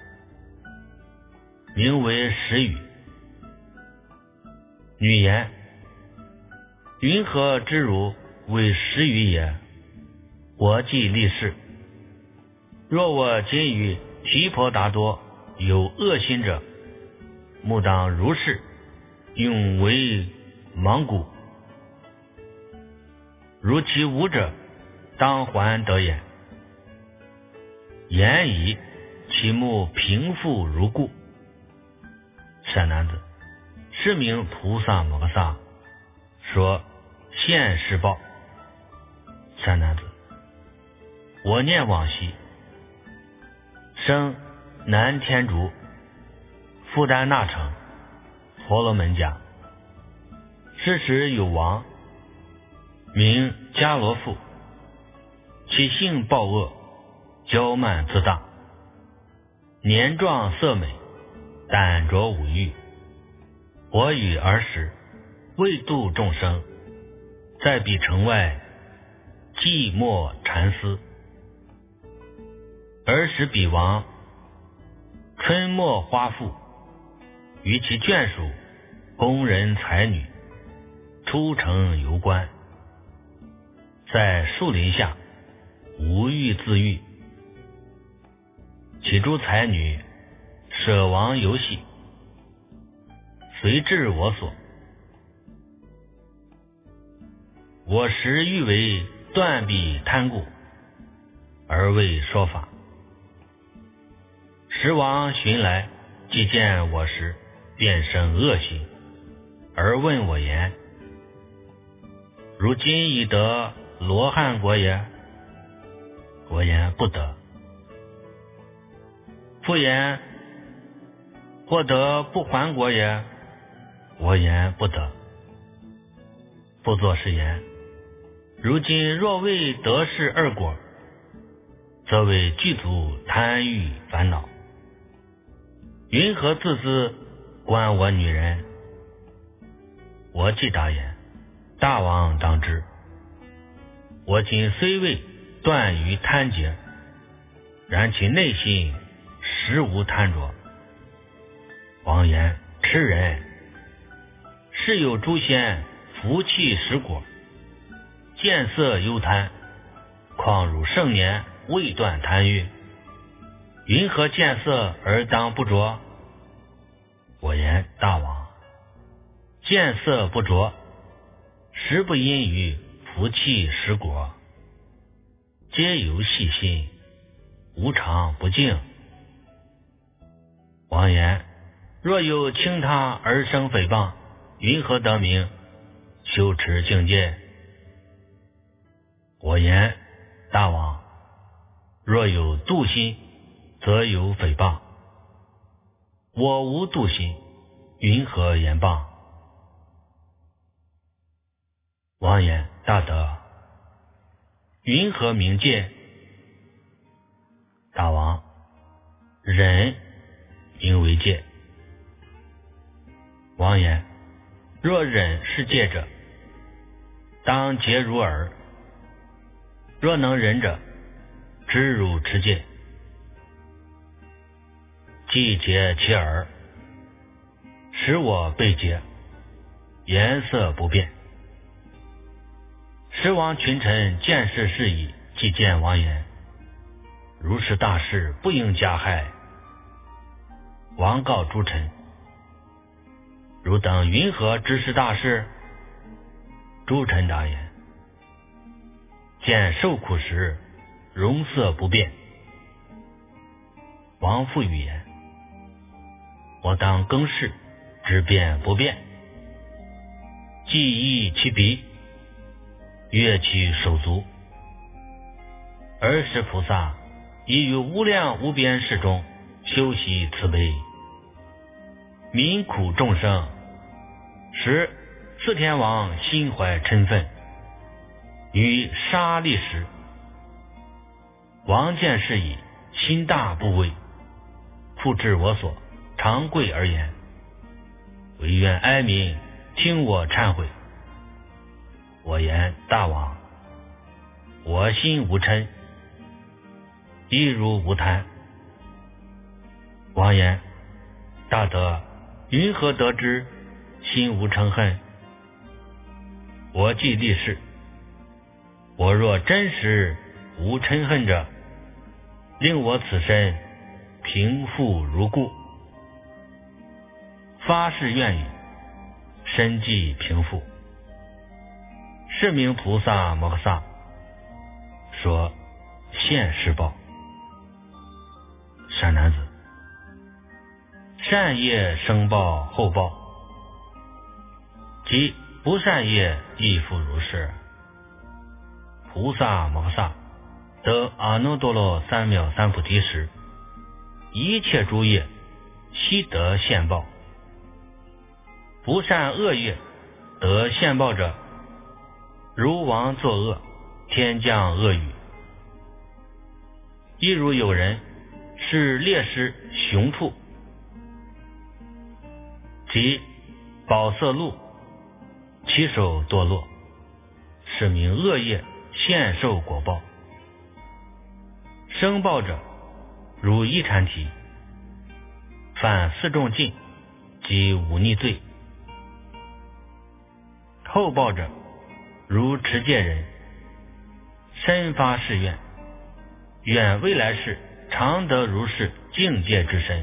A: 名为时语。女言：云何知汝为时语也？我即立誓：若我今与提婆达多有恶心者，目当如是，永为盲骨；如其无者，当还得眼。言已，其目平复如故。善男子，是名菩萨摩诃萨，说现世报。善男子，我念往昔，生南天竺复旦那城婆罗门家，是时有王名迦罗父，其性暴恶，骄慢自大，年壮色美，胆着五欲。我与儿时为度众生，在彼城外寂寞禅思。儿时彼王春末花妇，与其眷属工人才女出城游观，在树林下无欲自欲。其诸才女舍王游戏，随至我所。我时欲为断彼贪故，而为说法。时王寻来，既见我时，便生恶心，而问我言：如今已得罗汉果也？我言不得。复言：或得不还果也？我言不得。不作是言：如今若未得是2果，则为具足贪欲烦恼。云何自资观我女人？我即答言：大王当知，我今虽未断于贪劫，然其内心实无贪着。王言：痴人，是有诸仙福气实果，见色犹贪，况如盛年未断贪欲，云何见色而当不着？我言大王，见色不着，实不因于福气实果，皆由细心，无常不净。王言，若有轻他而生诽谤，云何得名？修持境界。我言大王，若有妒心，则有诽谤。我无妒心，云何言谤？王言大德，云何明戒？大王，忍名为戒。王言，若忍是戒者，当结如耳；若能忍者，知如持戒。既结其耳，使我被结，颜色不变。时王群臣见事事矣，即见王言，如是大事，不应加害。王告诸臣，汝等云何知是大事？诸臣答言，见受苦时，容色不变。王复语言，我当更视，知变不变。既益其鼻，悦其手足，而使菩萨已于无量无边事中修习慈悲，悯苦众生，使四天王心怀嗔忿，于杀戮时，王见事矣，心大不危，复至我所，长跪而言，惟愿哀民听我忏悔。我言大王，我心无嗔，亦如无贪。王言大德，云何得知心无嗔恨？我既立誓，我若真实无嗔恨者，令我此身平复如故。发誓愿语，身即平复。是名菩萨摩诃萨说现世报。善男子，善业生报后报，即不善业亦复如是。菩萨摩诃萨得阿耨多罗三藐三菩提时，一切诸业悉得现报。不善恶业得现报者，如王作恶，天降恶语。亦如有人是猎狮雄兔，即宝色鹿，其手堕落，是名恶业现受果报。生报者，如一禅体，犯四重禁及忤逆罪。后报者，如持戒人，深发誓愿，愿未来世常得如是境界之身。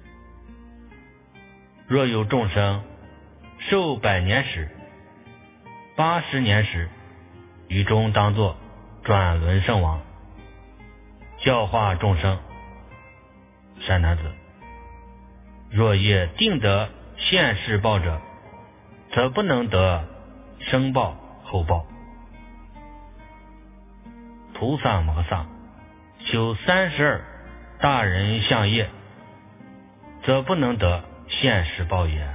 A: 若有众生寿100年时、80年时，于中当作转轮圣王，教化众生。善男子，若业定得现世报者，则不能得生报后报。菩萨摩诃萨修32大人相业，则不能得现世报也。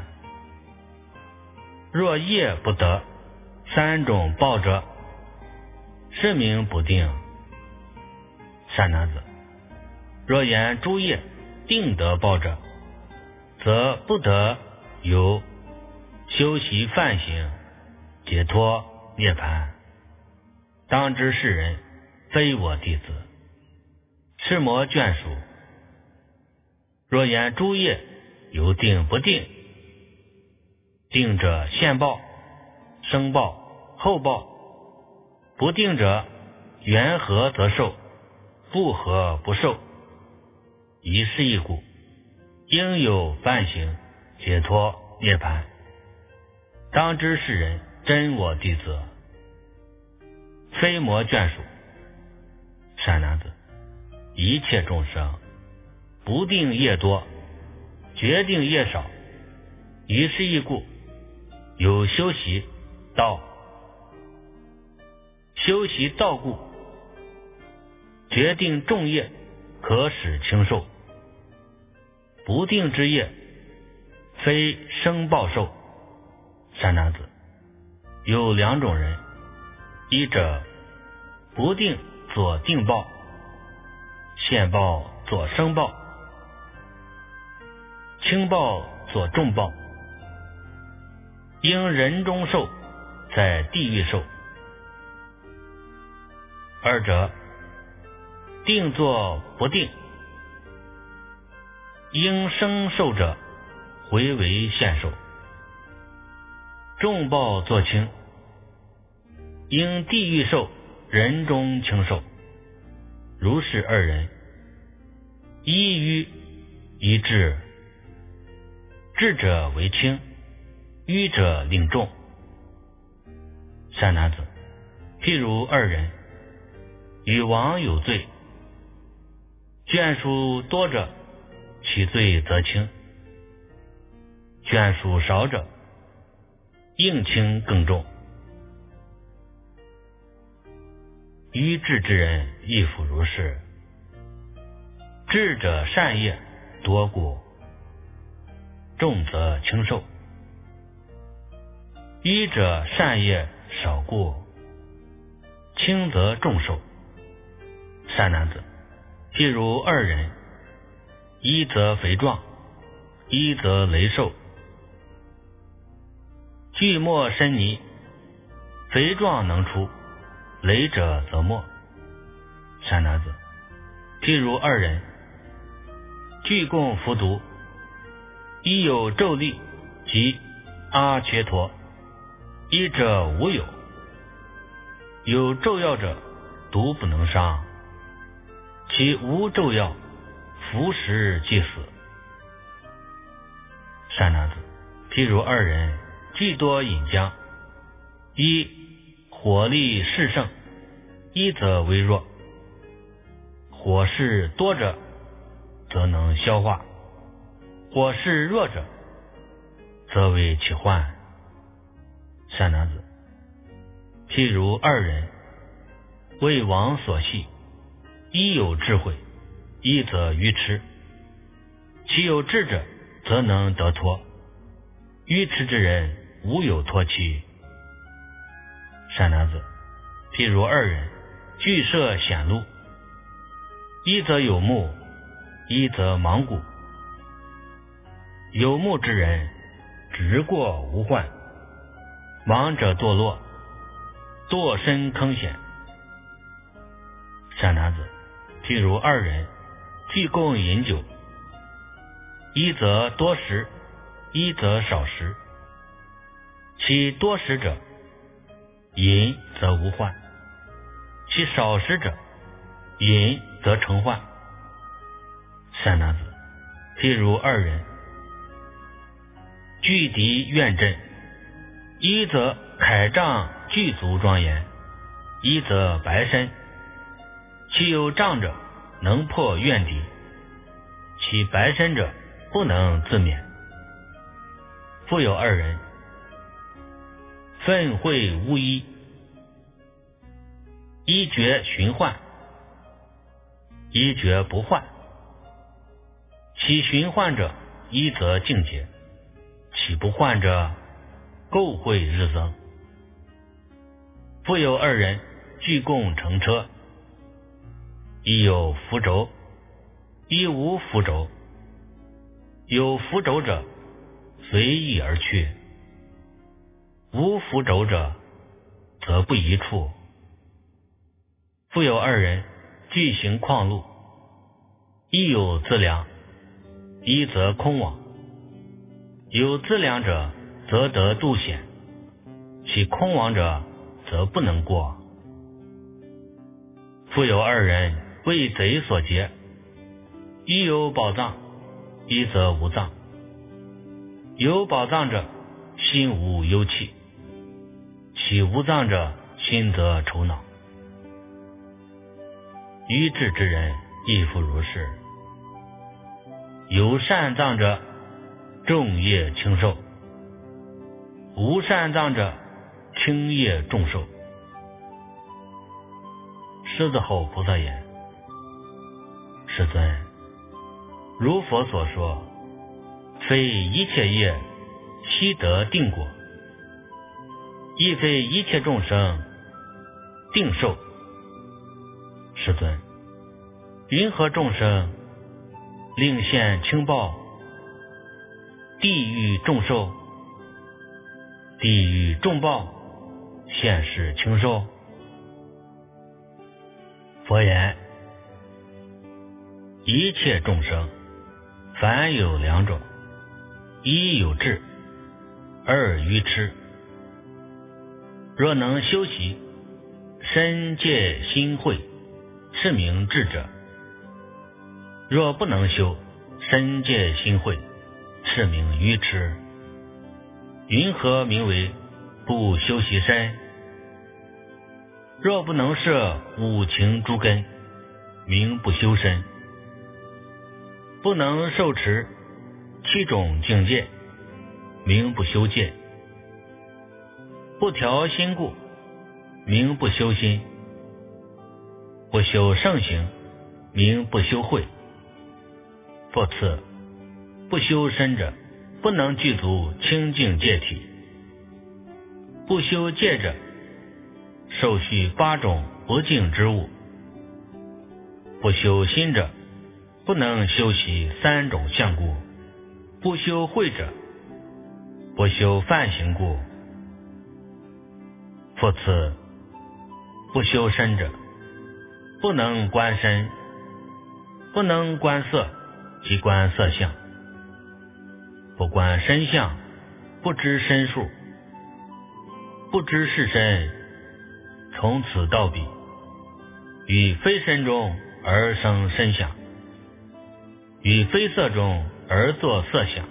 A: 若业不得3种报者，是名不定。善男子，若言诸业定得报者，则不得有修习梵行，解脱涅槃。当知是人非我弟子，是魔眷属。若言诸业有定不定，定者现报， 生报后报，不定者缘合则受，不合不受，一是一故，应有梵行，解脱涅槃。当知世人真我弟子，非魔眷属。善男子，一切众生不定业多，决定业少，一是一故，有修习道，修习道故，决定众业可使轻受。不定之业，非生报受。善男子，有两种人，一者不定作定报，现报作生报，轻报作重报，应人中受，在地狱受。二者定作不定，应生受者回为现受，重报作轻，应地狱受，人中轻受。如是二人，一愚一智，智者为轻，愚者令重。善男子，譬如二人与王有罪，眷属多者，其罪则轻；眷属少者，应轻更重。愚智之人亦复如是。智者善业多故，重则轻受；愚者善业少故，轻则重受。善男子，譬如二人，一则肥壮，一则羸瘦。锯末深泥，肥壮能出，羸者则没。善男子，譬如二人，具共服毒，一有咒力即阿伽陀，一者无有。有咒药者，毒不能伤；其无咒药，服食即死。善男子，譬如二人俱多饮浆，一火力势盛，一则微弱。火势多者，则能消化；火势弱者，则为其患。善男子，譬如二人为王所系，一有智慧，一则愚痴。其有智者，则能得脱；愚痴之人，无有脱期。善男子，譬如二人俱涉险路，一则有目，一则盲骨。有目之人，直过无患；盲者堕落，堕身坑险。善男子，譬如二人俱共饮酒，一则多食，一则少食。其多食者，饮则无患；其少食者，饮则成患。善男子，譬如二人拒敌愿阵，一则铠杖具足庄严，一则白身。其有杖者，能破愿敌；其白身者，不能自免。复有二人愤恚巫医，一觉寻患，一觉不患。其寻患者，一则境界；其不患者，垢秽日增。复有二人俱共乘车，一有扶轴，一无扶轴。有扶轴者，随意而去；无扶轴者，则不一处。复有二人俱行矿路，一有资粮，一则空往。有资粮者，则得度险； 其空亡者，则不能过。复有二人为贼所劫，一有宝藏，一则无藏。有宝藏者，心无忧戚；其无藏者，心则愁恼。愚智之人亦复如是。有善藏者，众业轻受；无善藏者，轻业重受。狮子吼菩萨言：世尊，如佛所说，非一切业悉得定果，亦非一切众生定受。世尊，云何众生令现轻报，地狱重受，地狱重报，现世轻受？佛言：一切众生凡有两种，一有智，二愚痴。若能修习身戒心慧，是名智者；若不能修身戒心慧，是名愚痴。云何名为不修习身？若不能摄五情诸根，名不修身；不能受持七种境界，名不修戒；不调心故，名不修心；不修圣行，名不修慧。复次，不修身者，不能具足清净戒体；不修戒者，受许八种不净之物；不修心者，不能修习三种相故；不修慧者，不修梵行故。复次，不修身者，不能观身；不能观色，即观色相；不观身相，不知身数；不知是身，从此到彼，于非身中而生身相，于非色中而作色相。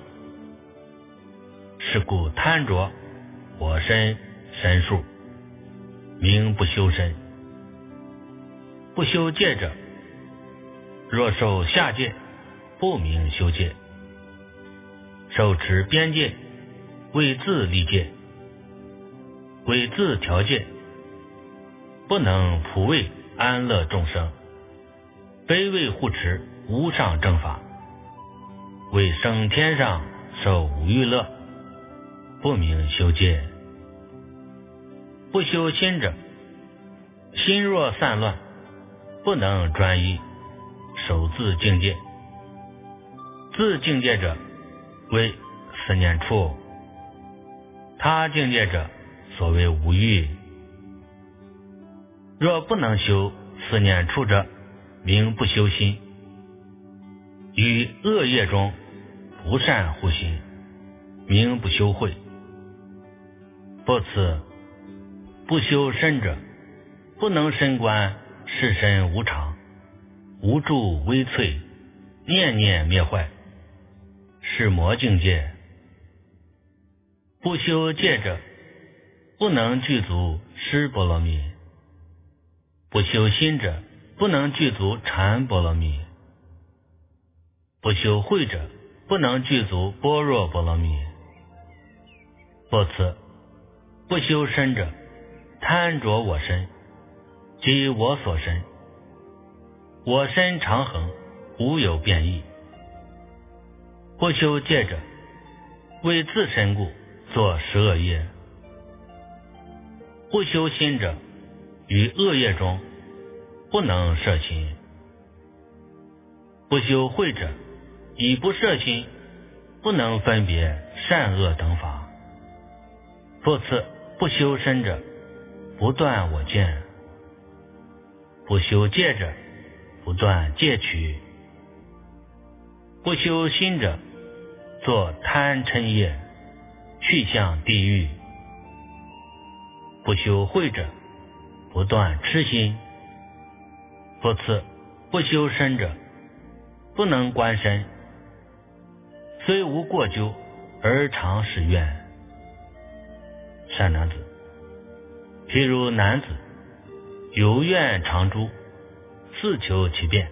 A: 是故贪着我身身数，名不修身。不修戒者，若受下戒，不名修戒；受持边戒，为自立戒，为自调戒，不能普为安乐众生，非为护持无上正法，为生天上受五欲乐，不名修戒。不修心者，心若散乱，不能专一，守自境界。自境界者，为思念处；他境界者，所谓无欲。若不能修思念处者，名不修心。于恶业中不善护心，名不修慧。不此，不修身者，不能深观世身无常，无住微脆，念念灭坏，是魔境界。不修戒者，不能具足施波罗蜜；不修心者，不能具足禅波罗蜜；不修慧者，不能具足般若波罗蜜。不此，不修身者，贪着我身，即我所身，我身常恒，无有变异。不修戒者，为自身故作十恶业；不修心者，于恶业中不能摄心；不修慧者，以不摄心，不能分别善恶等法。复次，不修身者，不断我见；不修戒者，不断戒取；不修心者，做贪嗔业，去向地狱。 不修慧者，不断痴心；复次，不修身者，不能观身，虽无过咎，而常使怨。善男子，譬如男子有怨常诸，自求其变，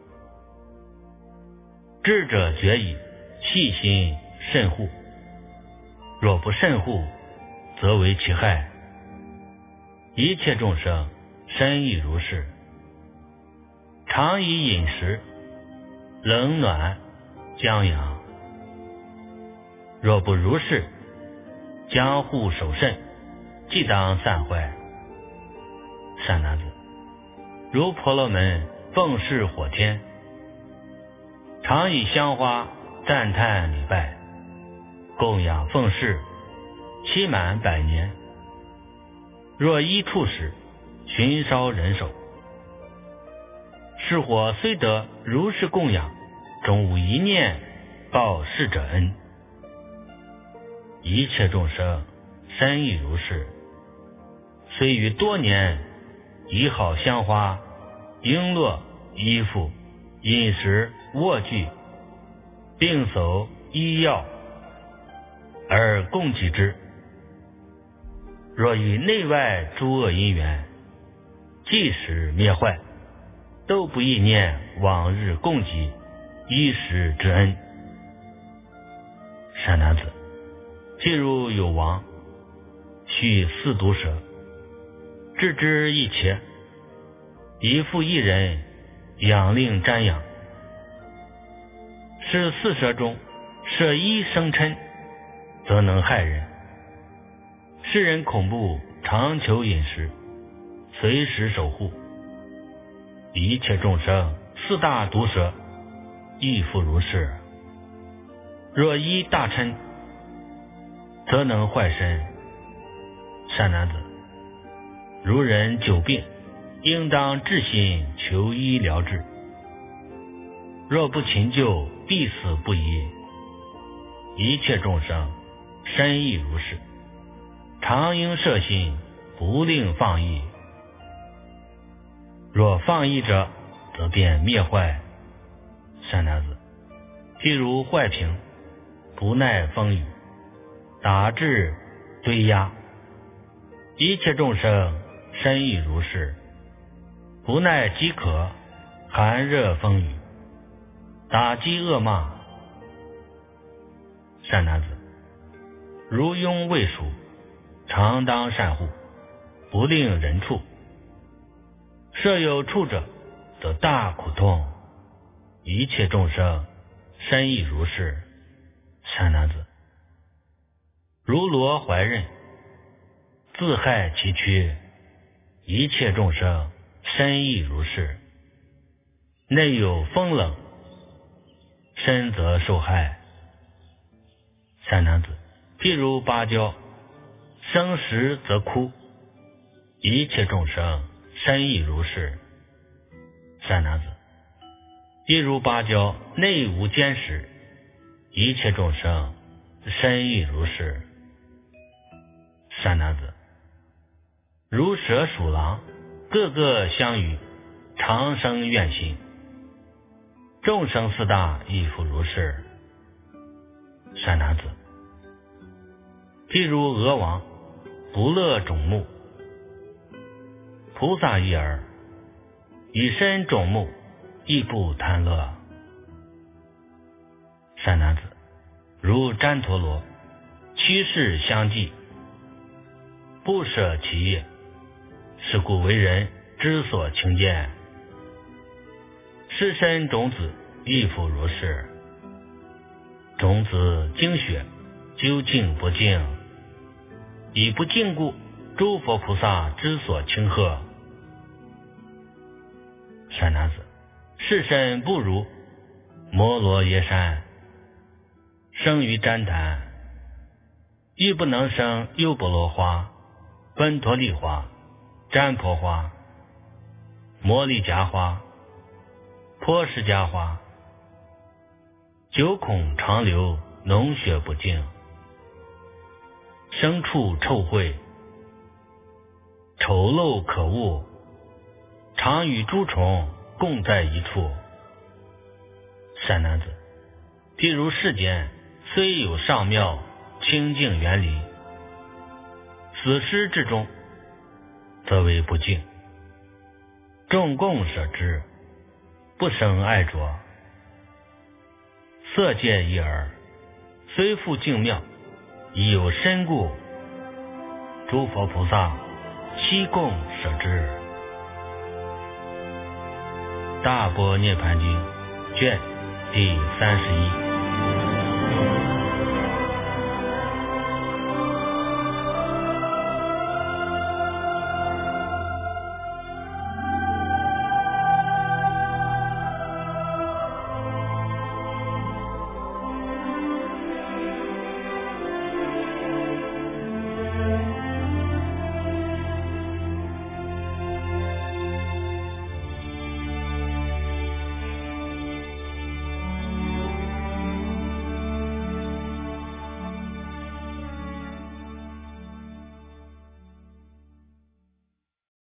A: 智者觉矣，细心慎护，若不慎护，则为其害。一切众生身亦如是，常以饮食冷暖将养，若不如是，将护守慎，即当散坏。善男子，如婆罗门奉事火天，常以香花赞叹礼拜，供养奉事，期满100年。若一处时，寻烧人手，是火虽得如是供养，终无一念报逝者恩。一切众生身亦如是，虽于多年，以好香花、璎珞、衣服、饮食、卧具、病叟、医药，而供给之。若与内外诸恶因缘，即使灭坏，都不忆念往日供给衣食之恩。善男子，譬如有王，须4毒蛇，置之一切，以复一人养令瞻仰，是4蛇中舍一生嗔，则能害人。世人恐怖，常求饮食，随时守护。一切众生4大毒蛇亦复如是。若一大嗔，则能坏身。善男子，如人久病，应当至心求医疗治，若不勤救，必死不疑。一切众生身亦如是，常应摄心，不令放逸。若放逸者，则便灭坏。善男子，譬如坏瓶，不耐风雨，打至堆压。一切众生身亦如是，不耐饥渴、寒热风雨，打击恶骂。善男子，如拥未熟，常当善护，不令人触。设有触者，则大苦痛。一切众生身亦如是。善男子，如罗怀刃，自害其躯。一切众生身亦如是。内有风冷，身则受害。善男子，譬如芭蕉，生时则枯。一切众生身亦如是。善男子，譬如芭蕉内无坚实。一切众生身亦如是。善男子，如蛇鼠狼，个个相与，常生怨心。众生4大亦复如是。善男子，譬如鹅王，不乐种目。菩萨一耳，以身种目，亦不贪乐。善男子，如旃陀罗，趋势相继，不舍其业，是故为人之所轻贱。世身种子亦复如是。种子精血，究竟不净，以不净故，诸佛菩萨之所轻贺。善男子，世身不如摩罗耶山，生于旃檀，亦不能生优波罗花、奔陀利花、占婆花、摩利迦花、波什迦花，九孔常流，脓血不净，生处臭秽， 丑陋可恶，常与诸虫共在一处。善男子，譬如世间虽有上妙清净园林，死尸之中，则为不净。众共舍之，不生爱着。色界一耳，虽复净妙，已有身故，诸佛菩萨悉共舍之。大般涅盘经卷第31。